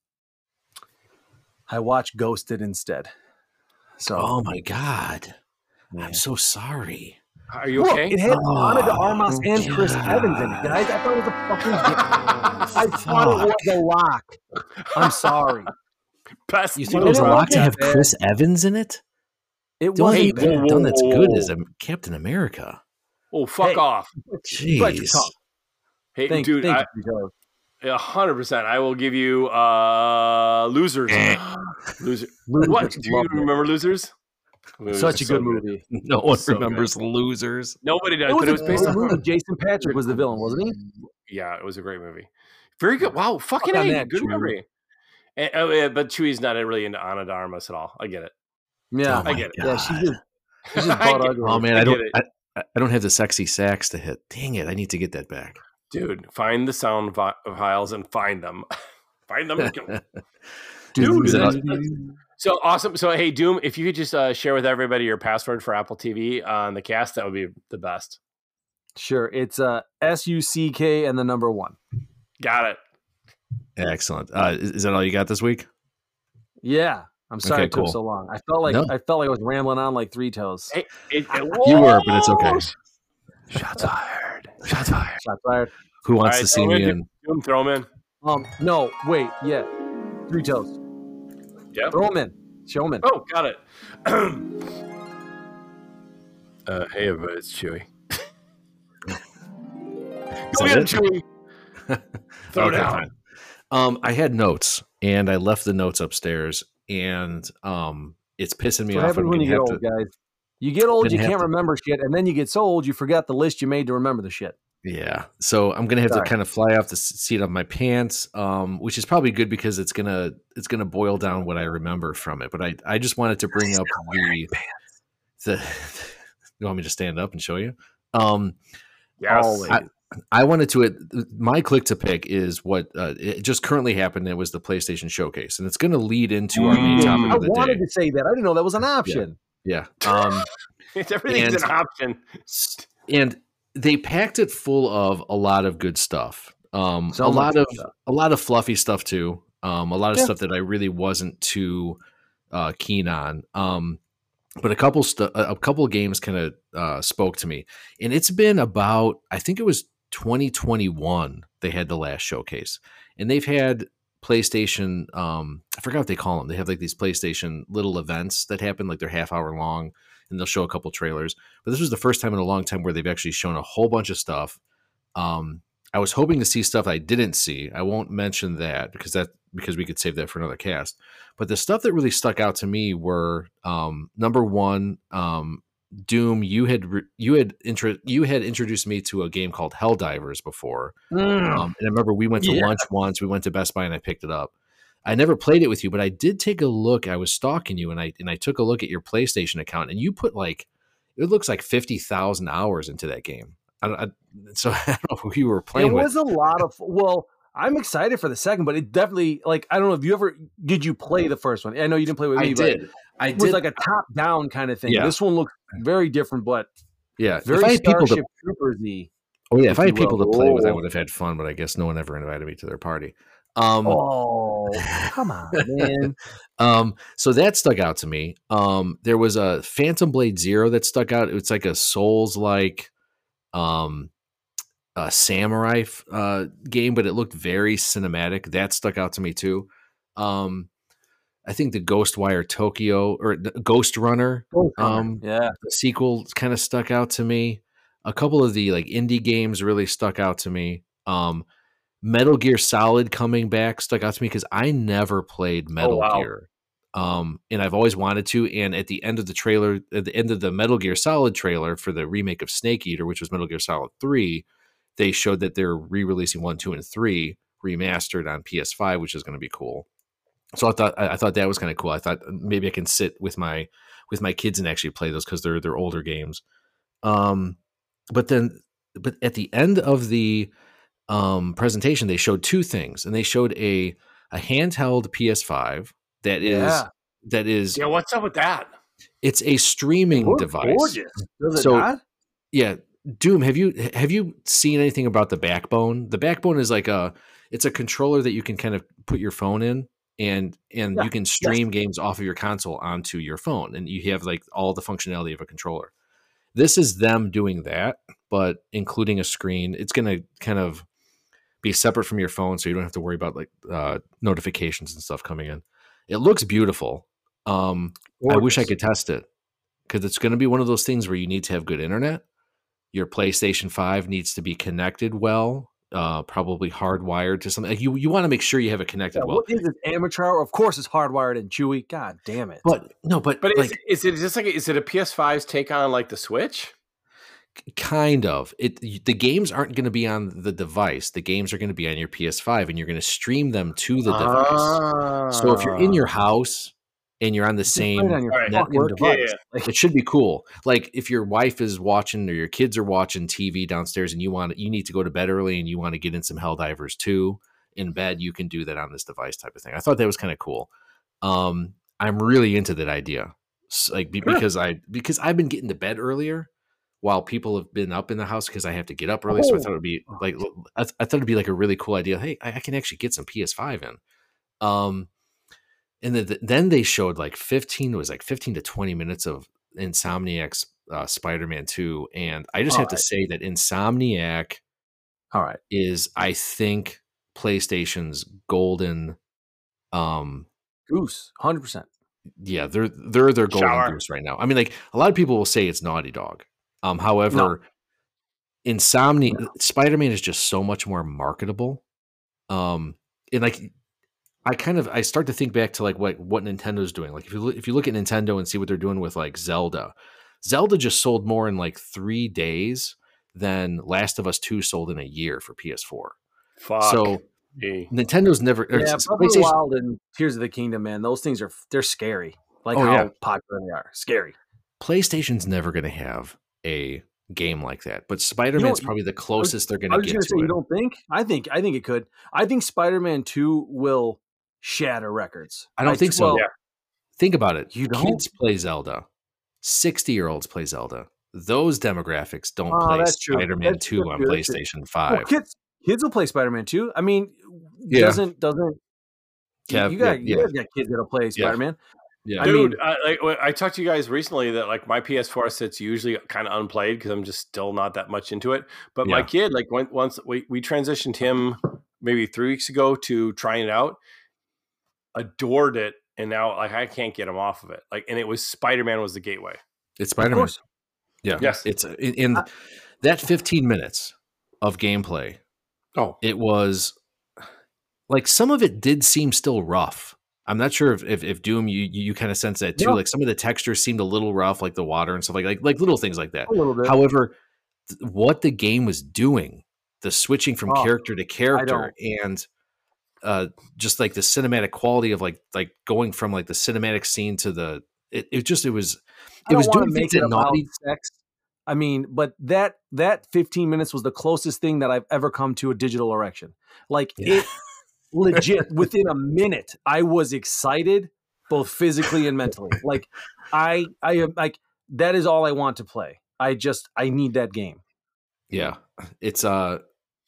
I watched Ghosted instead. So, oh my God, yeah. I'm so sorry. Are you Look, okay? it had Ana de Armas and Chris Evans in it, guys. I thought it was a fucking I thought it was a lock. I'm sorry. Best You think it was a lock to have Chris Evans in it? It The only wasn't thing bad. they've done that's good is Captain America. Oh, fuck Hey. off. But you Jeez. talk. Hey, Thank dude, you, Joe. 100%. I will give you Losers. Loser. What? Do you Loved it. remember Losers? Such a good movie. No one So remembers Losers. Nobody does, It but it was was a based good on movie. Jason Patrick was the villain, wasn't he? Yeah, it was a great movie. Very good. Wow, fucking Fuck on A. that, Good Chewie. memory. Yeah, but Chewie's not really into Ana de Armas at all. I get it. Yeah, Oh my I get it. yeah. She's just I butt get- ugly. Oh man, I I get don't. it. I don't have the sexy sax to hit. Dang it! I need to get that back. Dude, find the sound files and find them. Find them. Dude, is it- So awesome. So, hey, Doom, if you could just share with everybody your password for Apple TV on the cast, that would be the best. Sure, it's SUCK and the number 1. Got it. Excellent. Is that all you got this week? Yeah, I'm sorry Okay, it took cool. so long. I felt like No. I was rambling on like Three Toes. Hey, You were, but it's okay. Shots fired. Shots fired. Shots fired. Who wants All right, to see me in? Doom, throw him in. No, wait, yeah, Three Toes. Yeah. Throw him in. Show him in. Oh, got it. Hey, everybody, it's Chewy. Go that ahead, it? Chewy. Throw Okay, down. fine. I had notes, and I left the notes upstairs, and it's pissing me What off. happens I'm when you gonna get have old, to- guys? You get old, Gonna you have can't to- remember shit, and then you get so old, you forgot the list you made to remember the shit. Yeah, so I'm gonna have Sorry. to kind of fly off the seat of my pants, which is probably good because it's gonna boil down what I remember from it. But I just wanted to bring up the. You want me to stand up and show you? Yes. Always. I wanted to. My click to pick is what it just currently happened. It was the PlayStation Showcase, and it's going to lead into our main topic I of the wanted day. to say that. I didn't know that was an option. Yeah, Everything's and- an option. and they packed it full of a lot of good stuff. So a much lot stuff. of fluffy stuff too. A lot of stuff that I really wasn't too keen on. But a couple games kind of spoke to me, and it's been about, I think it was 2021 they had the last showcase, and they've had PlayStation. I forgot what they call them. They have like these PlayStation little events that happen, like they're half hour long, and they'll show a couple trailers. But this was the first time in a long time where they've actually shown a whole bunch of stuff. I was hoping to see stuff I didn't see. I won't mention that because we could save that for another cast. But the stuff that really stuck out to me were number one, Doom. You had introduced me to a game called Helldivers before, and I remember we went to lunch once. We went to Best Buy and I picked it up. I never played it with you, but I did take a look. I was stalking you, and I took a look at your PlayStation account, and you put it looks like 50,000 hours into that game. So I don't know who you were playing with. It was a lot of. Well, I'm excited for the second, but it definitely I don't know if you did you play the first one? I know you didn't play with me. I It was like a top down kind of thing. Yeah. This one looks very different, but Yeah, very if I had people Starship to, Troopers-y. if I had if you people to will. play with, I would have had fun. But I guess no one ever invited me to their party. Oh, come on, man! So that stuck out to me. There was a Phantom Blade Zero that stuck out. It's like a Souls-like, a samurai game, but it looked very cinematic. That stuck out to me too. I think the Ghostwire Tokyo or the Ghost Runner, Yeah, the sequel kind of stuck out to me. A couple of the indie games really stuck out to me. Metal Gear Solid coming back stuck out to me because I never played Metal Gear. And I've always wanted to. And at the end of the trailer, at the end of the Metal Gear Solid trailer for the remake of Snake Eater, which was Metal Gear Solid 3, they showed that they're re-releasing 1, 2, and 3 remastered on PS5, which is going to be cool. So I thought that was kind of cool. I thought maybe I can sit with my kids and actually play those because they're older games. But at the end of the presentation, they showed two things, and they showed a handheld PS5 that is what's up with that? It's a streaming device. Gorgeous. Does it not? Yeah. Doom, have you seen anything about the Backbone? The Backbone is like it's a controller that you can kind of put your phone in, and you can stream games off of your console onto your phone, and you have like all the functionality of a controller. This is them doing that, but including a screen. It's going to kind of be separate from your phone, so you don't have to worry about like notifications and stuff coming in. It looks beautiful. I wish I could test it, because it's going to be one of those things where you need to have good internet. Your PlayStation 5 needs to be connected well, probably hardwired to something. Like you want to make sure you have it connected well. What is it, amateur? Of course it's hardwired and Chewy. God damn it. But like, is it just like, is it a PS5's take on like the Switch? Kind of. The games aren't going to be on the device. The games are going to be on your PS5, and you're going to stream them to the device. So if you're in your house and you're on the same network, it should be cool. Like if your wife is watching or your kids are watching TV downstairs, and you need to go to bed early and you want to get in some Helldivers 2 in bed, you can do that on this device type of thing. I thought that was kind of cool. I'm really into that idea. Like because I've been getting to bed earlier while people have been up in the house because I have to get up early. So I thought it'd be like, a really cool idea. Hey, I can actually get some PS5 in. And then they showed like 15 to 20 minutes of Insomniac's Spider-Man 2. And I just have to say that Insomniac is, I think, PlayStation's golden goose, 100%. Yeah, they're their golden goose right now. I mean, like a lot of people will say it's Naughty Dog. However, Spider-Man is just so much more marketable. And like I start to think back to like what Nintendo's doing. Like if you look at Nintendo and see what they're doing with like Zelda just sold more in like 3 days than Last of Us 2 sold in a year for PS4. Fuck. So Nintendo's never. Yeah, Breath of the Wild and Tears of the Kingdom, man. Those things they're scary. Like how popular they are. Scary. PlayStation's never going to have a game like that, but Spider-Man's probably the closest they're going to get to it. You don't think? I think it could. I think Spider-Man 2 will shatter records. I don't think so. Yeah. Think about it. Kids play Zelda. 60-year-olds play Zelda. Those demographics don't play Spider-Man 2 on PlayStation 5. Well, kids will play Spider-Man 2. I mean, doesn't you guys got kids that'll play Spider-Man. Yeah, dude, I talked to you guys recently that like my PS4 sits usually kind of unplayed because I'm just still not that much into it. But my kid, like once we transitioned him maybe 3 weeks ago to trying it out, adored it, and now like I can't get him off of it. Like, and it was Spider-Man was the gateway. It's Spider-Man. Of course. Yeah. Yes. It's in that 15 minutes of gameplay. Oh, it was like some of it did seem still rough. I'm not sure if Doom, you kind of sense that too. Yeah. Like some of the textures seemed a little rough, like the water and stuff like little things like that. A little bit. However, what the game was doing, the switching from character to character, and just like the cinematic quality of like going from like the cinematic scene to it was doing things that Naughty sex. I mean, but that 15 minutes was the closest thing that I've ever come to a digital erection. Like it. Legit, within a minute, I was excited, both physically and mentally. Like, I am like that is all I want to play. I need that game. Yeah, it's and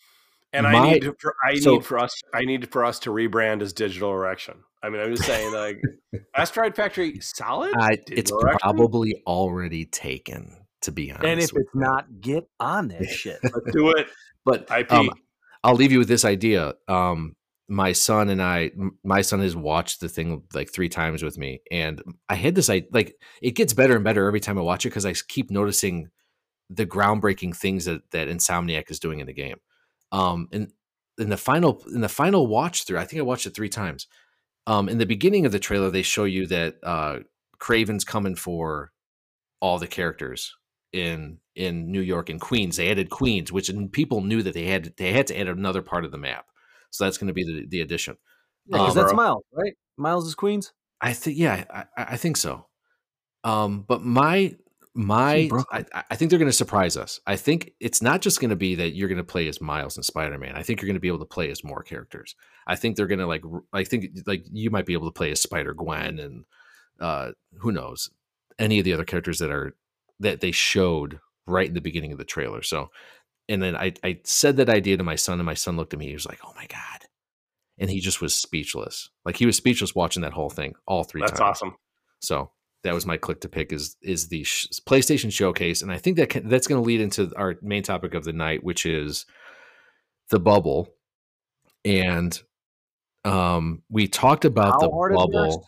I need for us to rebrand as Digital Erection. I mean, I'm just saying, like, Asteroid Factory, solid. It's probably already taken, to be honest. And if it's not, get on that shit. Let's do it. But I'll leave you with this idea. My son has watched the thing like 3 times with me, and I had this like it gets better and better every time I watch it because I keep noticing the groundbreaking things that Insomniac is doing in the game. And in the final watch through, I think I watched it 3 times. In the beginning of the trailer, they show you that Craven's coming for all the characters in New York and Queens. They added Queens, which people knew that they had to add another part of the map. So that's going to be the addition. Yeah, because that's Miles, right? Miles is Queens. I think, yeah, I think so. But I think they're going to surprise us. I think it's not just going to be that you're going to play as Miles and Spider-Man. I think you're going to be able to play as more characters. I think they're going to I think you might be able to play as Spider-Gwen and who knows, any of the other characters that they showed right in the beginning of the trailer. So, and then I said that idea to my son, and my son looked at me. He was like, "Oh my God." And he just was speechless. Like, he was speechless watching that whole thing all 3 times. That's awesome. So that was my click to pick is the PlayStation Showcase. And I think that's going to lead into our main topic of the night, which is the bubble. And we talked about the bubble.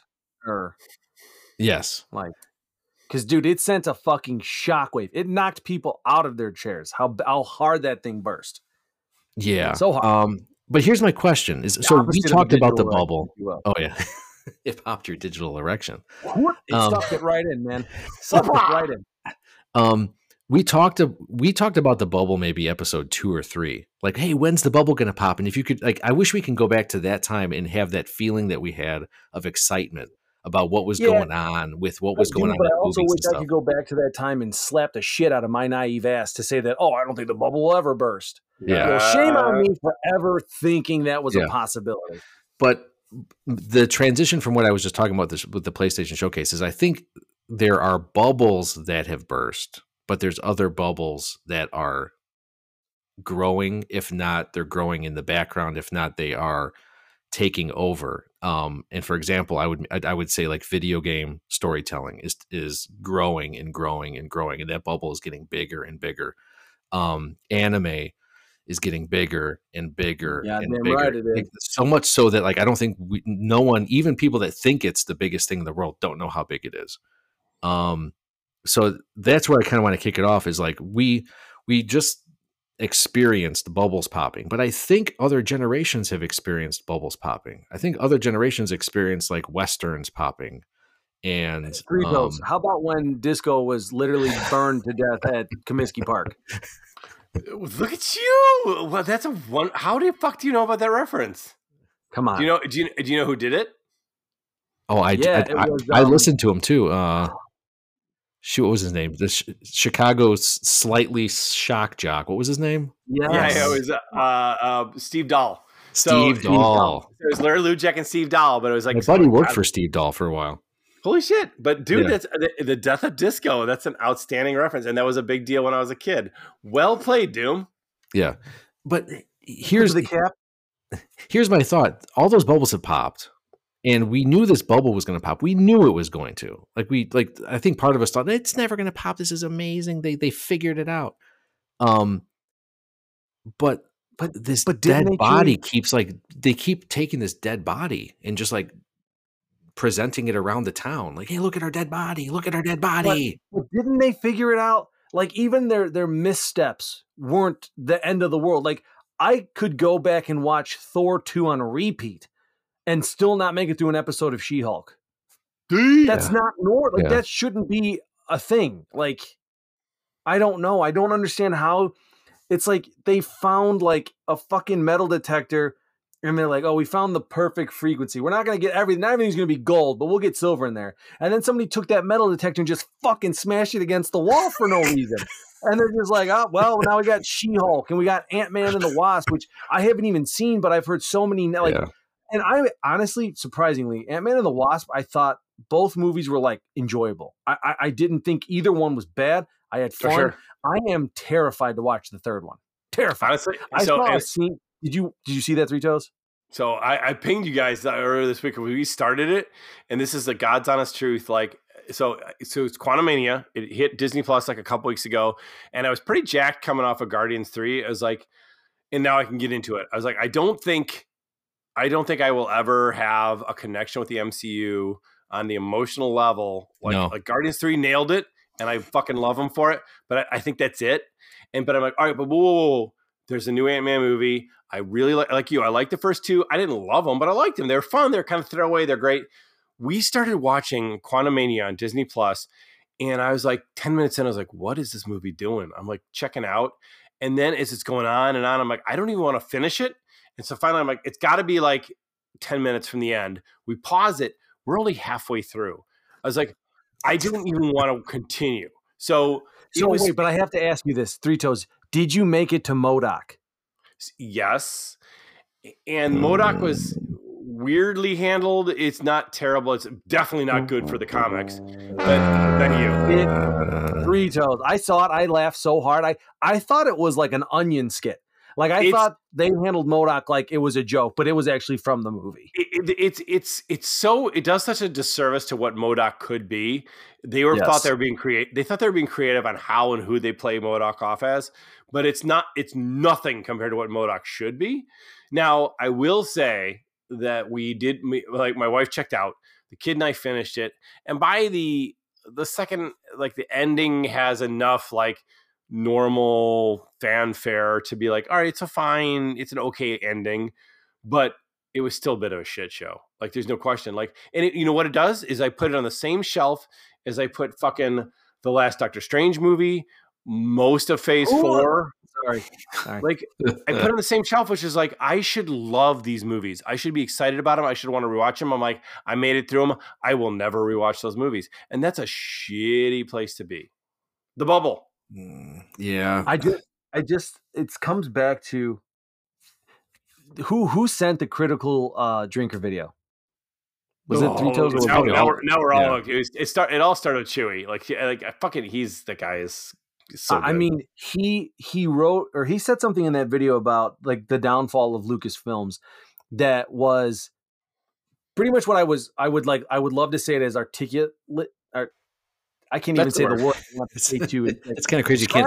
Yes. Like, because, dude, it sent a fucking shockwave. It knocked people out of their chairs. How hard that thing burst. Yeah. So hard. But here's my question: so we talked about the bubble. Oh yeah, it popped your digital erection. It stuffed it right in, man. Stuffed it right in. We talked about the bubble, maybe episode 2 or 3. Like, hey, when's the bubble going to pop? And if you could, like, I wish we can go back to that time and have that feeling that we had of excitement about what was going on with what was going on. But I also wish I could go back to that time and slap the shit out of my naive ass to say that, I don't think the bubble will ever burst. Yeah. Shame on me for ever thinking that was a possibility. But the transition from what I was just talking about with the PlayStation Showcase is, I think there are bubbles that have burst, but there's other bubbles that are growing. If not, they're growing in the background. If not, they are taking over. And for example, I would say, like, video game storytelling is growing and growing and growing, and that bubble is getting bigger and bigger. Anime is getting bigger and bigger and bigger. Right it is. So much so that, like, I don't think no one, even people that think it's the biggest thing in the world, don't know how big it is. So that's where I kind of want to kick it off, is like, we just experienced bubbles popping, but I think other generations have experienced bubbles popping. I think other generations experienced, like, Westerns popping. And how about when disco was literally burned to death at Comiskey Park? Look at you! Well, that's how the fuck do you know about that reference? Come on. Do you know who did it? Oh, I listened to him too. What was his name? The Chicago's slightly shock jock. What was his name? Yeah, it was Steve Dahl. Steve Dahl. It was Larry Lujack and Steve Dahl, but it was like, my buddy worked for Steve Dahl for a while. Holy shit. But dude, that's the death of disco. That's an outstanding reference. And that was a big deal when I was a kid. Well played, Doom. Yeah. But here's the cap. Here's my thought. All those bubbles have popped, and we knew this bubble was going to pop. We knew it was going to. I think part of us thought, it's never going to pop. This is amazing. They figured it out. But this dead body keeps, like, they keep taking this dead body and just, like, presenting it around the town, like, hey, look at our dead body, look at our dead body. But didn't they figure it out? Like, even their missteps weren't the end of the world. Like, I could go back and watch Thor 2 on repeat and still not make it through an episode of She-Hulk. That's not normal. Like, that shouldn't be a thing. Like, I don't know. I don't understand how. It's like they found, like, a fucking metal detector, and they're like, we found the perfect frequency. We're not going to get everything. Not everything's going to be gold, but we'll get silver in there. And then somebody took that metal detector and just fucking smashed it against the wall for no reason. And they're just like, now we got She-Hulk and we got Ant-Man and the Wasp, which I haven't even seen, but I've heard so many, like, and I honestly, surprisingly, Ant-Man and the Wasp, I thought both movies were, like, enjoyable. I didn't think either one was bad. I had fun. Sure. I am terrified to watch the third one. Terrified. Honestly, I saw a scene. Did you see that, Three Toes? So I pinged you guys earlier this week when we started it, and this is the God's honest truth. Like, so it's Quantumania. It hit Disney Plus like a couple weeks ago, and I was pretty jacked coming off of Guardians 3. I was like, and now I can get into it. I was like, I don't think I will ever have a connection with the MCU on the emotional level. Like Guardians 3 nailed it, and I fucking love them for it. But I think that's it. But I'm like, all right, but whoa. There's a new Ant-Man movie. I really like you. I like the first two. I didn't love them, but I liked them. They're fun. They're kind of throwaway. They're great. We started watching Quantumania on Disney Plus, and I was like 10 minutes in. I was like, what is this movie doing? I'm like checking out. And then as it's going on and on, I'm like, I don't even want to finish it. And so finally I'm like, it's got to be like 10 minutes from the end. We pause it. We're only halfway through. I was like, I didn't even want to continue. So wait, but I have to ask you this, Three Toes. Did you make it to MODOK? Yes. And MODOK was weirdly handled. It's not terrible. It's definitely not good for the comics. But thank you. Three Toes. I saw it. I laughed so hard. I thought it was like an Onion skit. Like I thought they handled MODOK like it was a joke, but it was actually from the movie. It does such a disservice to what MODOK could be. Thought they were being creative. They thought they were being creative on how and who they play MODOK off as, but it's not. It's nothing compared to what MODOK should be. Now, I will say that my wife checked out. The kid and I finished it, and by the second, like the ending has enough like normal fanfare to be like, all right, it's an okay ending, but it was still a bit of a shit show. Like there's no question. Like, and you know what it does is I put it on the same shelf as I put fucking the last Doctor Strange movie, most of Phase 4. Sorry. Like I put it on the same shelf, which is like, I should love these movies. I should be excited about them. I should want to rewatch them. I'm like, I made it through them. I will never rewatch those movies. And that's a shitty place to be. The bubble. Yeah. It comes back to who sent the critical drinker video? Was it Three Toes? Now we're all it all started with Chewy. He's the guy is so good. I mean, he wrote or he said something in that video about like the downfall of Lucasfilms that was pretty much what I would love to say it as articulate. I can't even say the word. It's kind of crazy. You can't.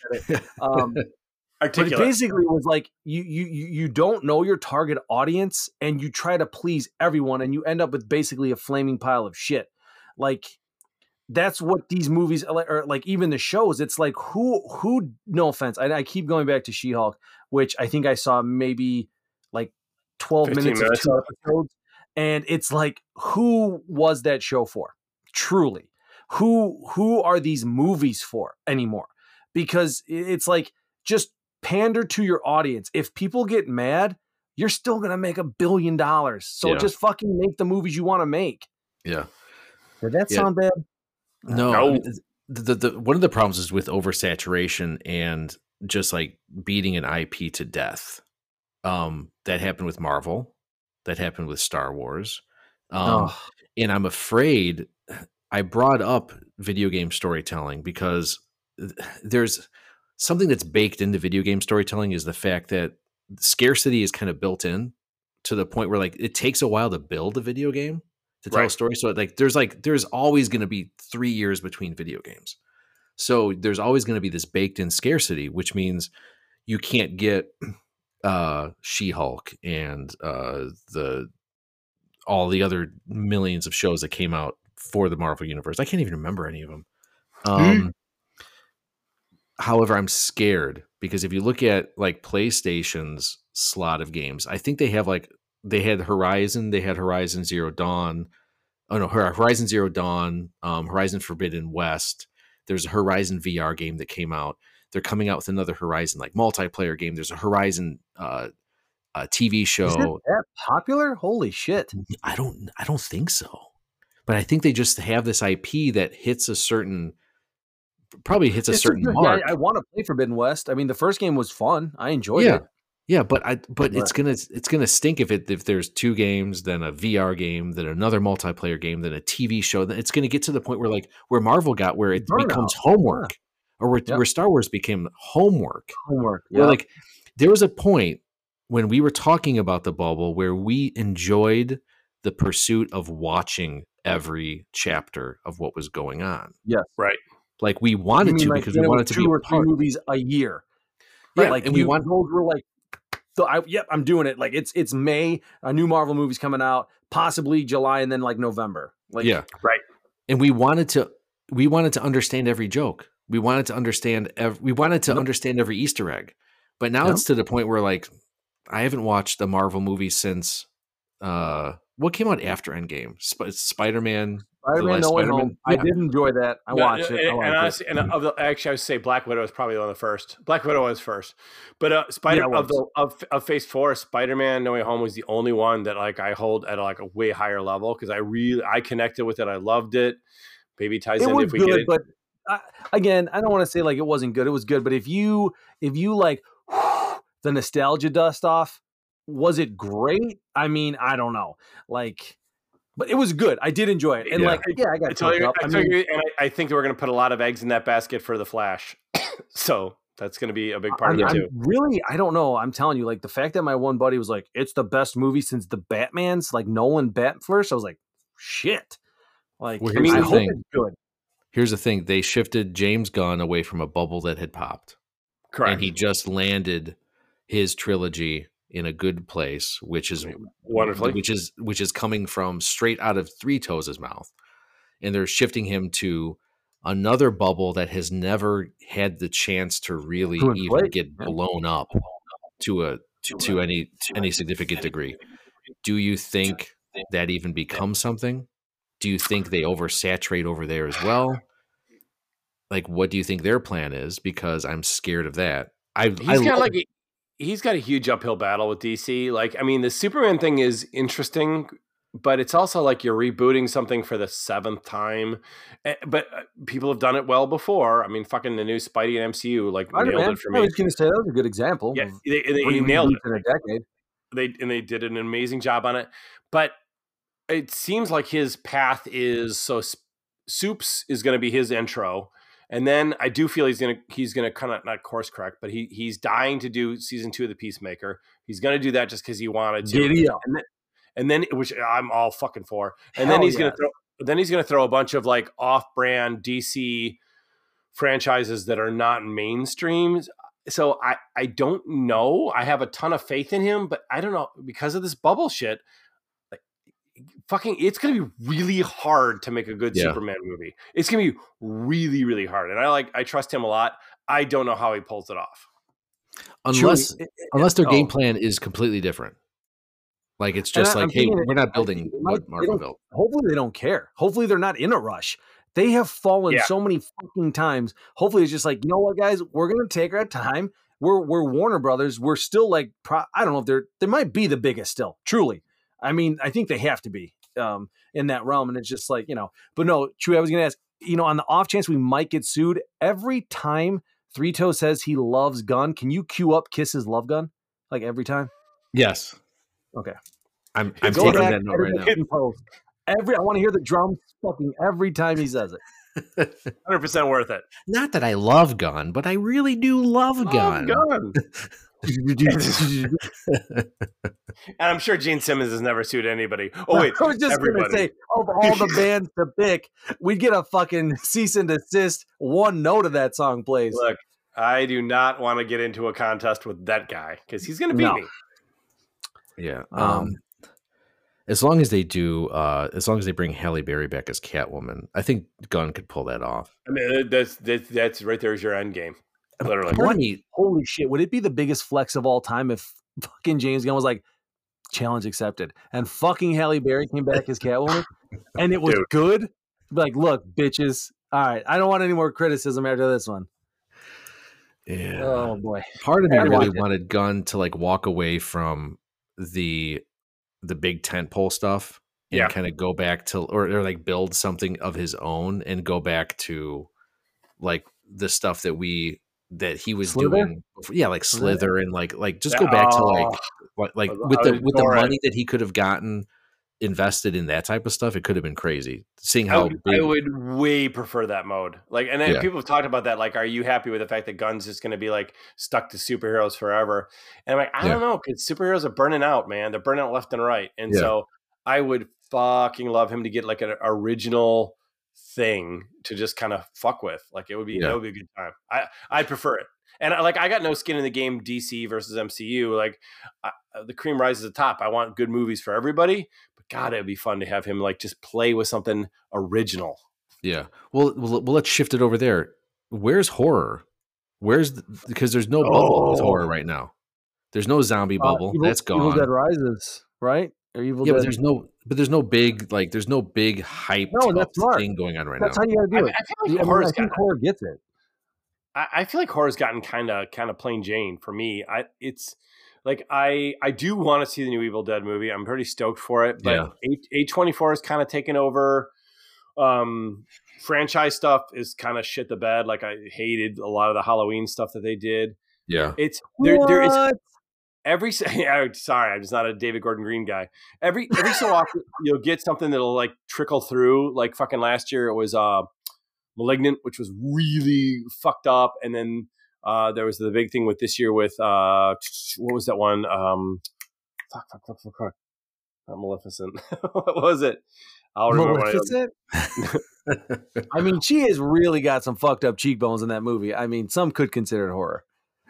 But it basically was like you don't know your target audience and you try to please everyone and you end up with basically a flaming pile of shit. Like that's what these movies are like. Even the shows, it's like who. No offense, I keep going back to She-Hulk, which I think I saw maybe like 12 minutes of 2 episodes, and it's like who was that show for? Truly. Who are these movies for anymore? Because it's like just pander to your audience. If people get mad, you're still gonna make $1 billion. So just fucking make the movies you want to make. Yeah. Did that sound bad? No. I mean, the one of the problems is with oversaturation and just like beating an IP to death. That happened with Marvel. That happened with Star Wars. And I'm afraid I brought up video game storytelling because there's something that's baked into video game storytelling is the fact that scarcity is kind of built in to the point where like it takes a while to build a video game to tell a story. So there's always going to be 3 years between video games. So there's always going to be this baked in scarcity, which means you can't get She-Hulk and all the other millions of shows that came out for the Marvel Universe. I can't even remember any of them. However, I'm scared because if you look at like PlayStation's slot of games, I think they had Horizon, they had Horizon Zero Dawn. Oh no, Horizon Zero Dawn, Horizon Forbidden West. There's a Horizon VR game that came out. They're coming out with another Horizon like multiplayer game. There's a Horizon TV show. Is it that popular? Holy shit. I don't think so. But I think they just have this IP that hits a certain mark. Yeah, I want to play Forbidden West. I mean, the first game was fun. I enjoyed it. Yeah, but it's gonna stink if there's 2 games, then a VR game, then another multiplayer game, then a TV show. Then it's gonna get to the point where Marvel got where it becomes homework, or where Star Wars became homework. Yeah. Like there was a point when we were talking about the bubble where we enjoyed the pursuit of watching every chapter of what was going on. Yes, right. Like we wanted to because we wanted to be 2 or 3 movies a year. Right? Yeah, like and we're like, I'm doing it. Like it's May, a new Marvel movie's coming out, possibly July, and then like November. Like right. And we wanted to understand every joke. We wanted to understand every Easter egg. But now Yeah. it's to the point where like I haven't watched a Marvel movie since what came out after Endgame? Spider-Man. Spider-Man No Way Home. I did enjoy that. I watched it. I liked honestly, it. actually, I would say Black Widow was probably one of the first. Black Widow was first, but of Phase 4, Spider-Man No Way Home was the only one that like I hold at like a way higher level because I connected with it. I loved it. Maybe ties It in was if we good, get it. but again, I don't want to say like it wasn't good. It was good, but if you like the nostalgia dust off, was it great? I mean, I don't know. Like, but it was good. I did enjoy it, and I got choked up. I think that we're going to put a lot of eggs in that basket for the Flash, so that's going to be a big part of it too. Really, I don't know. I'm telling you, like the fact that my one buddy was like, "It's the best movie since the Batman's," like Nolan Batverse. I was like, "Shit!" Like, well, I hope it's good. Here's the thing: they shifted James Gunn away from a bubble that had popped, correct, and he just landed his trilogy in a good place, which is wonderfully, which is coming from straight out of Three Toes' mouth, and they're shifting him to another bubble that has never had the chance to really even get blown up to any significant degree. Do you think that even becomes something? Do you think they oversaturate over there as well? Like, what do you think their plan is? Because I'm scared of that. He's got a huge uphill battle with DC. Like, I mean, the Superman thing is interesting, but it's also like you're rebooting something for the 7th time. But people have done it well before. I mean, fucking the new Spidey and MCU nailed it for me. I was going to say that was a good example. Yeah, they nailed it in a decade. They did an amazing job on it. But it seems like his path is Soups is going to be his intro. And then I do feel he's gonna kind of not course correct, but he's dying to do season 2 of the Peacemaker. He's gonna do that just because he wanted to. And then which I'm all fucking for. And then he's gonna throw a bunch of like off-brand DC franchises that are not mainstream. So I don't know. I have a ton of faith in him, but I don't know because of this bubble shit. It's going to be really hard to make a good Superman movie. It's going to be really, really hard. And I trust him a lot. I don't know how he pulls it off. Unless their game plan is completely different. Like, it's just like, hey, we're not building what Marvel built. Hopefully they don't care. Hopefully they're not in a rush. They have fallen so many fucking times. Hopefully it's just like, you know what, guys, we're going to take our time. We're Warner Brothers. We're still like, I don't know if they might be the biggest still, truly. I mean, I think they have to be in that realm. And it's just like, but no, Chewy, I was going to ask, on the off chance we might get sued, every time Three Toes says he loves Gunn, can you cue up Kiss's Love Gun? Like every time? Yes. Okay. I'm taking that note right now. I want to hear the drums fucking every time he says it. 100% worth it. Not that I love Gunn, but I really do love Gunn. And I'm sure Gene Simmons has never sued anybody. Oh wait, I was just going to say, of all the bands to pick, we'd get a fucking cease and desist. One note of that song plays. Look, I do not want to get into a contest with that guy because he's going to beat me. Yeah. As long as they do, as long as they bring Halle Berry back as Catwoman, I think Gunn could pull that off. I mean, that's right. There's your end game. Literally. Holy shit! Would it be the biggest flex of all time if fucking James Gunn was like, challenge accepted, and fucking Halle Berry came back as Catwoman, and it was good? Like, look, bitches. All right, I don't want any more criticism after this one. Yeah. Oh boy. Part of me really wanted Gunn to like walk away from the big tentpole stuff and kind of go back to or like build something of his own and go back to like the stuff that he was doing. Yeah, like Slither and like just go back to like with the money that he could have gotten invested in that type of stuff. It could have been crazy seeing how I would way prefer that mode. Like, and then people have talked about that. Like, are you happy with the fact that Gunn's just going to be like stuck to superheroes forever? And I'm like, I don't know, because superheroes are burning out, man. They're burning out left and right. And so I would fucking love him to get like an original thing to just kind of fuck with. Like, it would be a good time. I prefer it. And I got no skin in the game. DC versus MCU. Like, the cream rises to the top. I want good movies for everybody. God, it'd be fun to have him like just play with something original. Yeah. Well, let's shift it over there. Where's horror? because there's no bubble with horror right now. There's no zombie bubble. That's gone. Evil Dead Rises, right? Or Evil Dead. But there's no big hype thing going on right now. That's how you gotta do it. I feel like I think horror gets it. I feel like horror's gotten kind of plain Jane for me. It's like I do want to see the new Evil Dead movie. I'm pretty stoked for it, but A24 is kind of taken over. Franchise stuff is kind of shit the bed. Like I hated a lot of the Halloween stuff that they did. Yeah, it's there is every. Sorry, I'm just not a David Gordon Green guy. Every so often you'll get something that'll like trickle through. Like fucking last year it was Malignant, which was really fucked up, and then there was the big thing with this year with what was that one? Fuck. Maleficent. What was it? I'll remember. Maleficent? I mean, she has really got some fucked up cheekbones in that movie. I mean, some could consider it horror.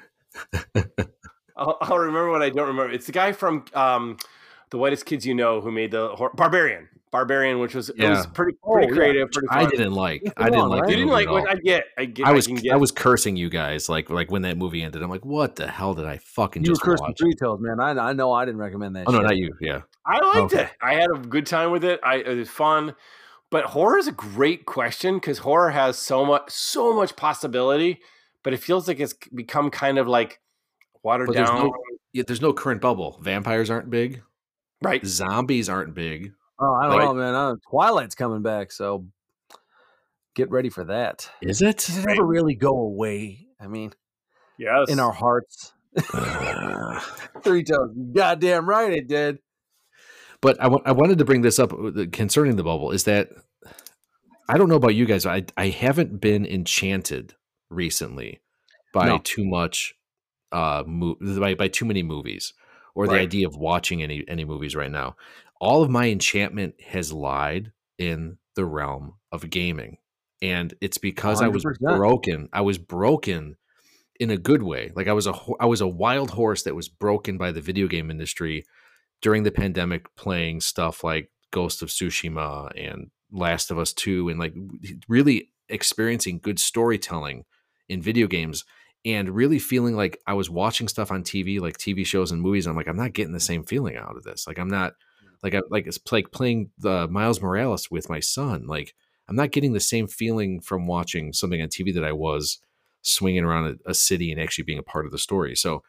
I'll remember what I don't remember. It's the guy from The Whitest Kids You Know who made the Barbarian, which was it was pretty creative. Pretty fun. I didn't like. I didn't like. You didn't like. I was cursing you guys like when that movie ended. I'm like, what the hell did I fucking just watch? You were cursing Three Toes, man. I know I didn't recommend that. Oh, no, not you. Yeah, I liked it. I had a good time with it. It was fun. But horror is a great question because horror has so much possibility, but it feels like it's become kind of like watered down. There's no current bubble. Vampires aren't big, right? Zombies aren't big. Oh, I don't know, man. Twilight's coming back, so get ready for that. Is it? Does it ever really go away? I mean, yes, in our hearts. Three Toes, goddamn right it did. But I wanted to bring this up concerning the bubble is that I don't know about you guys. I haven't been enchanted recently by too much by too many movies or the idea of watching any movies right now. All of my enchantment has lied in the realm of gaming, and it's because 100%. I was broken. I was broken in a good way. Like I was a wild horse that was broken by the video game industry during the pandemic, playing stuff like Ghost of Tsushima and Last of Us 2, and like really experiencing good storytelling in video games, and really feeling like I was watching stuff on TV, like TV shows and movies. And I'm like, I'm not getting the same feeling out of this. Like I'm not it's like playing the Miles Morales with my son. Like I'm not getting the same feeling from watching something on TV that I was swinging around a city and actually being a part of the story. So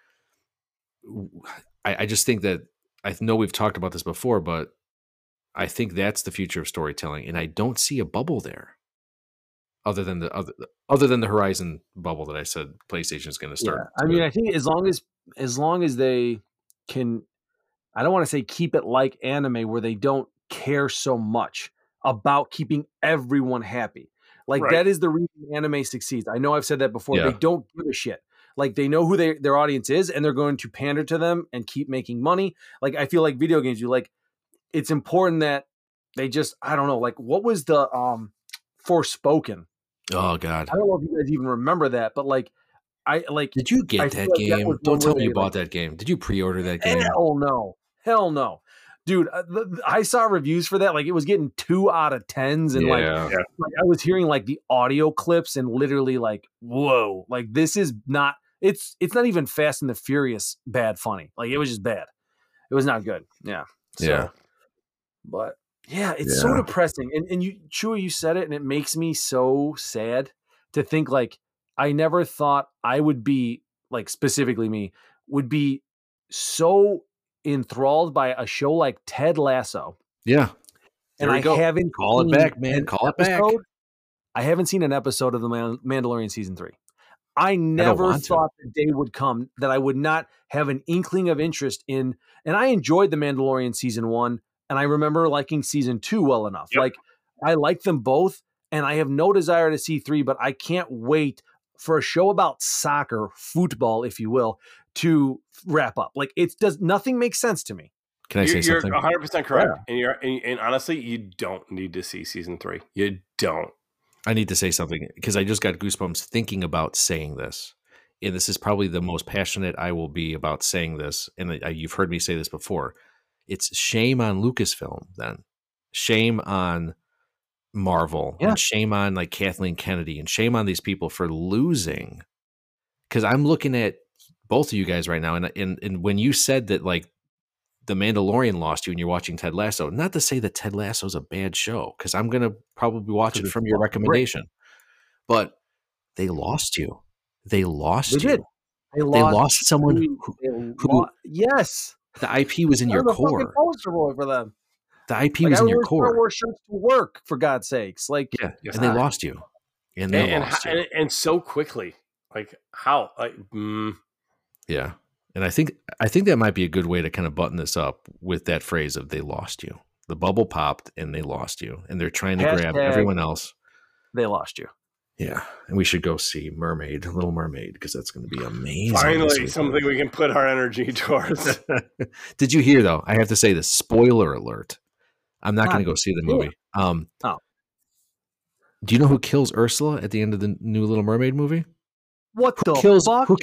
I just think that I know we've talked about this before, but I think that's the future of storytelling, and I don't see a bubble there, other than the Horizon bubble that I said PlayStation is going to start. Yeah. I mean, I think as long as they can, I don't want to say keep it like anime where they don't care so much about keeping everyone happy. Like that is the reason anime succeeds. I know I've said that before. Yeah. They don't give a shit. Like they know who their audience is, and they're going to pander to them and keep making money. Like I feel like video games, it's important that they just, I don't know, like what was the Forspoken? Oh God. I don't know if you guys even remember that, but did you get that game? Don't tell me you bought that game. Did you pre-order that game? Hell no. Dude, I saw reviews for that. Like it was getting 2 out of 10s, and like I was hearing like the audio clips and literally like, whoa, like this is not. It's not even Fast and the Furious bad funny. Like it was just bad. It was not good. Yeah. So, but yeah, it's so depressing. And you said it, and it makes me so sad to think like I never thought I would be like specifically me would be so enthralled by a show like Ted Lasso. Yeah. And I haven't call it back, man. Call it back. I haven't seen an episode of The Mandalorian season 3. I never thought the day would come that I would not have an inkling of interest in, and I enjoyed The Mandalorian season 1, and I remember liking season 2 well enough. Yep. Like I like them both, and I have no desire to see 3, but I can't wait for a show about soccer, football, if you will, to wrap up. Like nothing makes sense to me. Can I say something? You're 100% correct. Yeah. And honestly, you don't need to see season 3. You don't. I need to say something because I just got goosebumps thinking about saying this. And this is probably the most passionate I will be about saying this. And you've heard me say this before. It's shame on Lucasfilm then. Shame on Marvel. Yeah. And shame on like Kathleen Kennedy. And shame on these people for losing because I'm looking at both of you guys right now, and when you said that like The Mandalorian lost you and you're watching Ted Lasso, not to say that Ted Lasso is a bad show, because I'm gonna probably watch it from your recommendation, but they lost you. They lost They you. did. They lost someone who yes. the IP was in your core. I'm a poster boy for them. The IP was in your core. I wore shirts to work, for God's sakes. Like, yeah, and they lost you. And they lost you. And so quickly. Like how? Like, yeah. And I think that might be a good way to kind of button this up with that phrase of "they lost you." The bubble popped and they lost you, and they're trying to grab everyone else. They lost you. Yeah, and we should go see Little Mermaid, because that's going to be amazing. Finally, something we can put our energy towards. Did you hear though? I have to say this. Spoiler alert. I'm not going to go see the movie. Do you know who kills Ursula at the end of the new Little Mermaid movie? What fuck? Who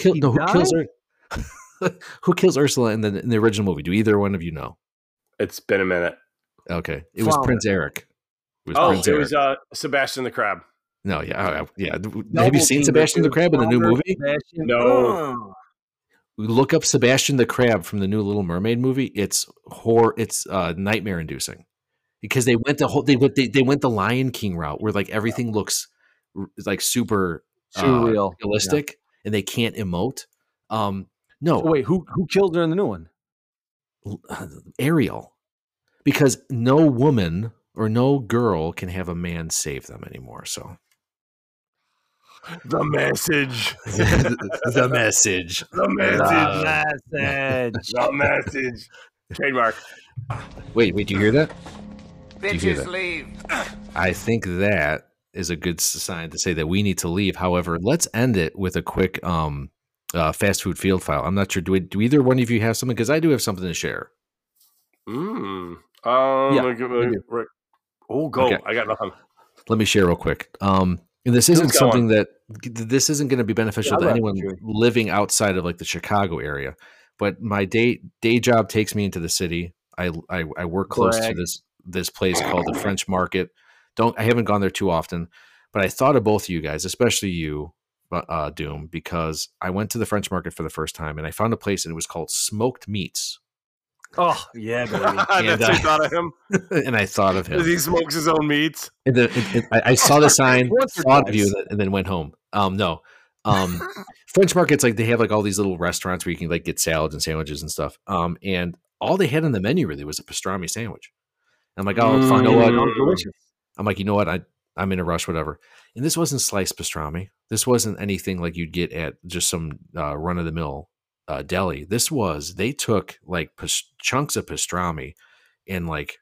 kills Ursula in the original movie? Do either one of you know? It's been a minute. Okay, it was Prince Eric. It was Sebastian the Crab. No, yeah. Have you seen Sebastian the Crab in the new movie? No. Look up Sebastian the Crab from the new Little Mermaid movie. It's horror. It's nightmare inducing, because they went the Lion King route, where like everything looks like super surreal, realistic, and they can't emote. No, so wait, who killed her in the new one? Ariel, because no woman or no girl can have a man save them anymore. So. The message. The message. Trademark. Wait, do you hear that? Bitches leave. I think that is a good sign to say that we need to leave. However, let's end it with a quick fast food field file. I'm not sure. Do either one of you have something? Because I do have something to share. Go. Okay. I got nothing. Let me share real quick. And this isn't something this isn't going to be beneficial to anyone living outside of like the Chicago area. But my day job takes me into the city. I work close to this place called the French Market. I haven't gone there too often, but I thought of both of you guys, especially you, Doom, because I went to the French Market for the first time and I found a place and it was called Smoked Meats. Oh yeah, baby. That's what I thought of him. And I thought of him. Because he smokes his own meats. And I saw the sign, thought of you, and then went home. No. French Market's like they have like all these little restaurants where you can like get salads and sandwiches and stuff. And all they had on the menu really was a pastrami sandwich. I'm like, oh, fine, you know what? Delicious. I'm like, you know what? I'm in a rush, whatever. And this wasn't sliced pastrami. This wasn't anything like you'd get at just some run of the mill deli. They took like chunks of pastrami and like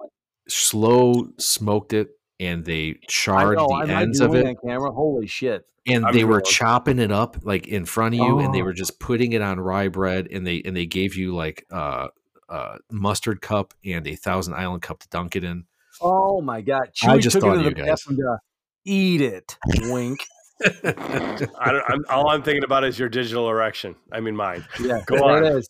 slow smoked it, and they charred the ends of it. Camera. Holy shit! And they were chopping it up like in front of you, and they were just putting it on rye bread, and they gave you like mustard cup and a Thousand Island cup to dunk it in. Oh my god! Chewy I just thought of you guys. Eat it, wink. All I'm thinking about is your digital erection. I mean, mine. Yeah, go on. It is.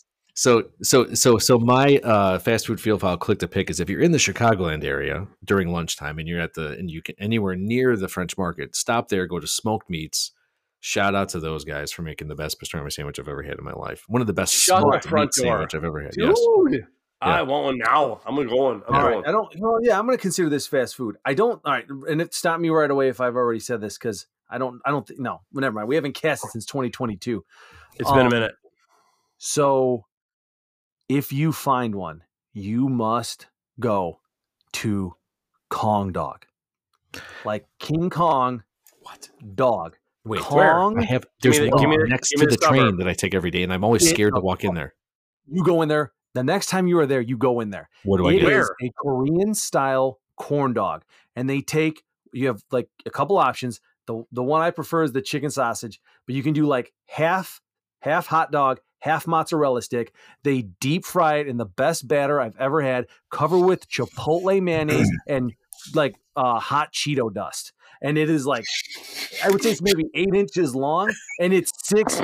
So my fast food field file click to pick is if you're in the Chicagoland area during lunchtime and you can anywhere near the French Market, stop there, go to Smoked Meats. Shout out to those guys for making the best pastrami sandwich I've ever had in my life. One of the best smoked meat sandwich I've ever had. Dude, yes. I want one now. I'm going. I'm going to consider this fast food. I don't. All right, and stop me right away if I've already said this, because I don't think. No, never mind. We haven't cast it since 2022. It's been a minute. So, if you find one, you must go to Kong Dog, like King Kong. What dog? Wait, Kong. where? There's one next to the train that I take every day, and I'm always scared to walk in there. You go in there. The next time you are there, you go in there. What do I get? It is a Korean style corn dog, and you have like a couple options. The one I prefer is the chicken sausage, but you can do like half hot dog, half mozzarella stick. They deep fry it in the best batter I've ever had, cover with chipotle mayonnaise and like hot Cheeto dust. And it is like, I would say it's maybe 8 inches long, and it's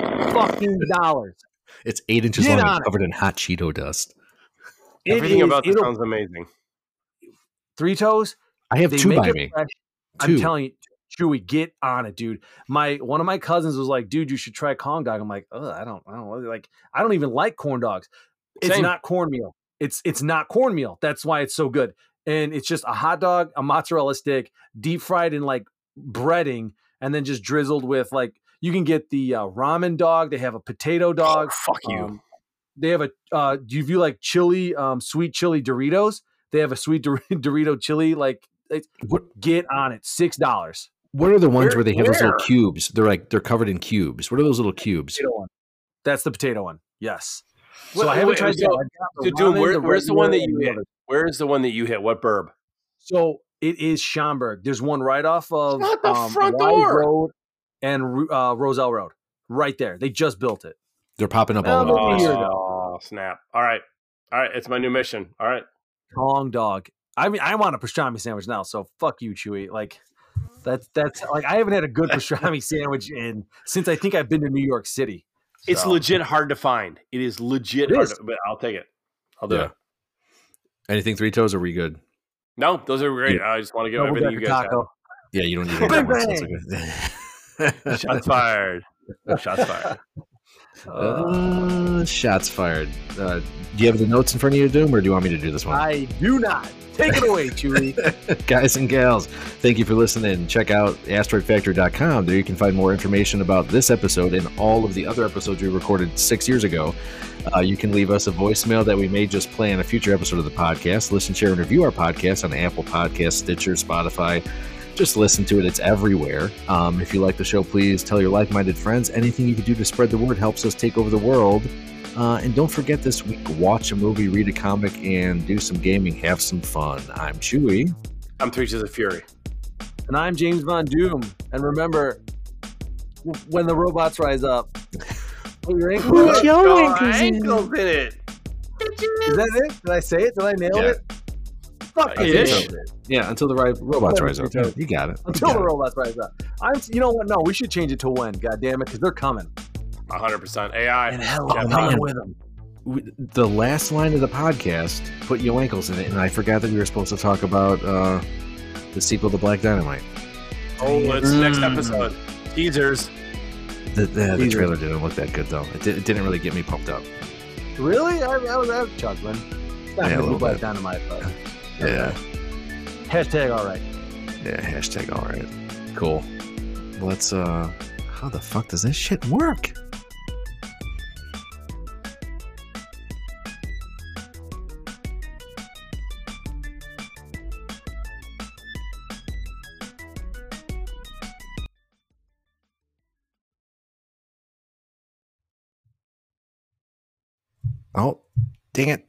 $6 It's 8 inches long and covered in hot Cheeto dust. Everything about this sounds amazing. Three Toes. I have two by me. I'm telling you, Chewy, get on it, dude. One of my cousins was like, dude, you should try Kong dog. I'm like, I don't like. I don't even like corn dogs. It's Same. not cornmeal. It's not cornmeal. That's why it's so good. And it's just a hot dog, a mozzarella stick, deep fried in like breading, and then just drizzled with like. You can get the ramen dog. They have a potato dog. Oh, fuck you. They have a. Do you like chili, sweet chili Doritos? They have a sweet Dorito chili. Like, get on it. $6. What are the ones where they have those little cubes? They're covered in cubes. What are those little cubes? Potato one. That's the potato one. Yes. So I haven't tried that. So, dude, where's the one that you hit? Where is the one that you hit? What burb? So it is Schaumburg. There's one right off of Not the front Wise door. Road and Roselle Road. Right there. They just built it. They're popping up all over the place. Oh, snap. All right. It's my new mission. All right. Kong dog. I mean, I want a pastrami sandwich now, so fuck you, Chewy. Like, that's like I haven't had a good pastrami sandwich since I think I've been to New York City. So. It's legit hard to find. It is legit hard, but I'll take it. I'll do it. Anything Three Toes? Are we good? No, those are great. I just want to give everything you guys have. Yeah, you don't need Bang, any Shots fired. Shots fired. Shots fired. Do you have the notes in front of you, Doom, or do you want me to do this one? I do not. Take it away, Chewy. Guys and gals, thank you for listening. Check out asteroidfactory.com. There you can find more information about this episode and all of the other episodes we recorded 6 years ago. You can leave us a voicemail that we may just play on a future episode of the podcast. Listen, share, and review our podcast on Apple Podcasts, Stitcher, Spotify. Just listen to it. It's everywhere. If you like the show, please tell your like-minded friends. Anything you can do to spread the word helps us take over the world. And don't forget this week, watch a movie, read a comic, and do some gaming. Have some fun. I'm Chewy. I'm Three to the Fury. And I'm James Von Doom. And remember, when the robots rise up, put your ankles in it. Is that it? Did I say it? Did I nail it? Fuck it. Yeah, until the robots rise up. You got it. Until the robots rise up. You know what? No, we should change it to when. God damn it, because they're coming. 100% AI. And hell, I'm with them. The last line of the podcast, put your ankles in it, and I forgot that we were supposed to talk about the sequel to Black Dynamite. Oh, it's next episode. Teasers. The trailer didn't look that good, though. It didn't really get me pumped up. Really? I was chuckling. It's not going to be Black Dynamite, but... Yeah. Hashtag all right. Yeah, hashtag all right. Cool. Let's, how the fuck does this shit work? Oh, dang it.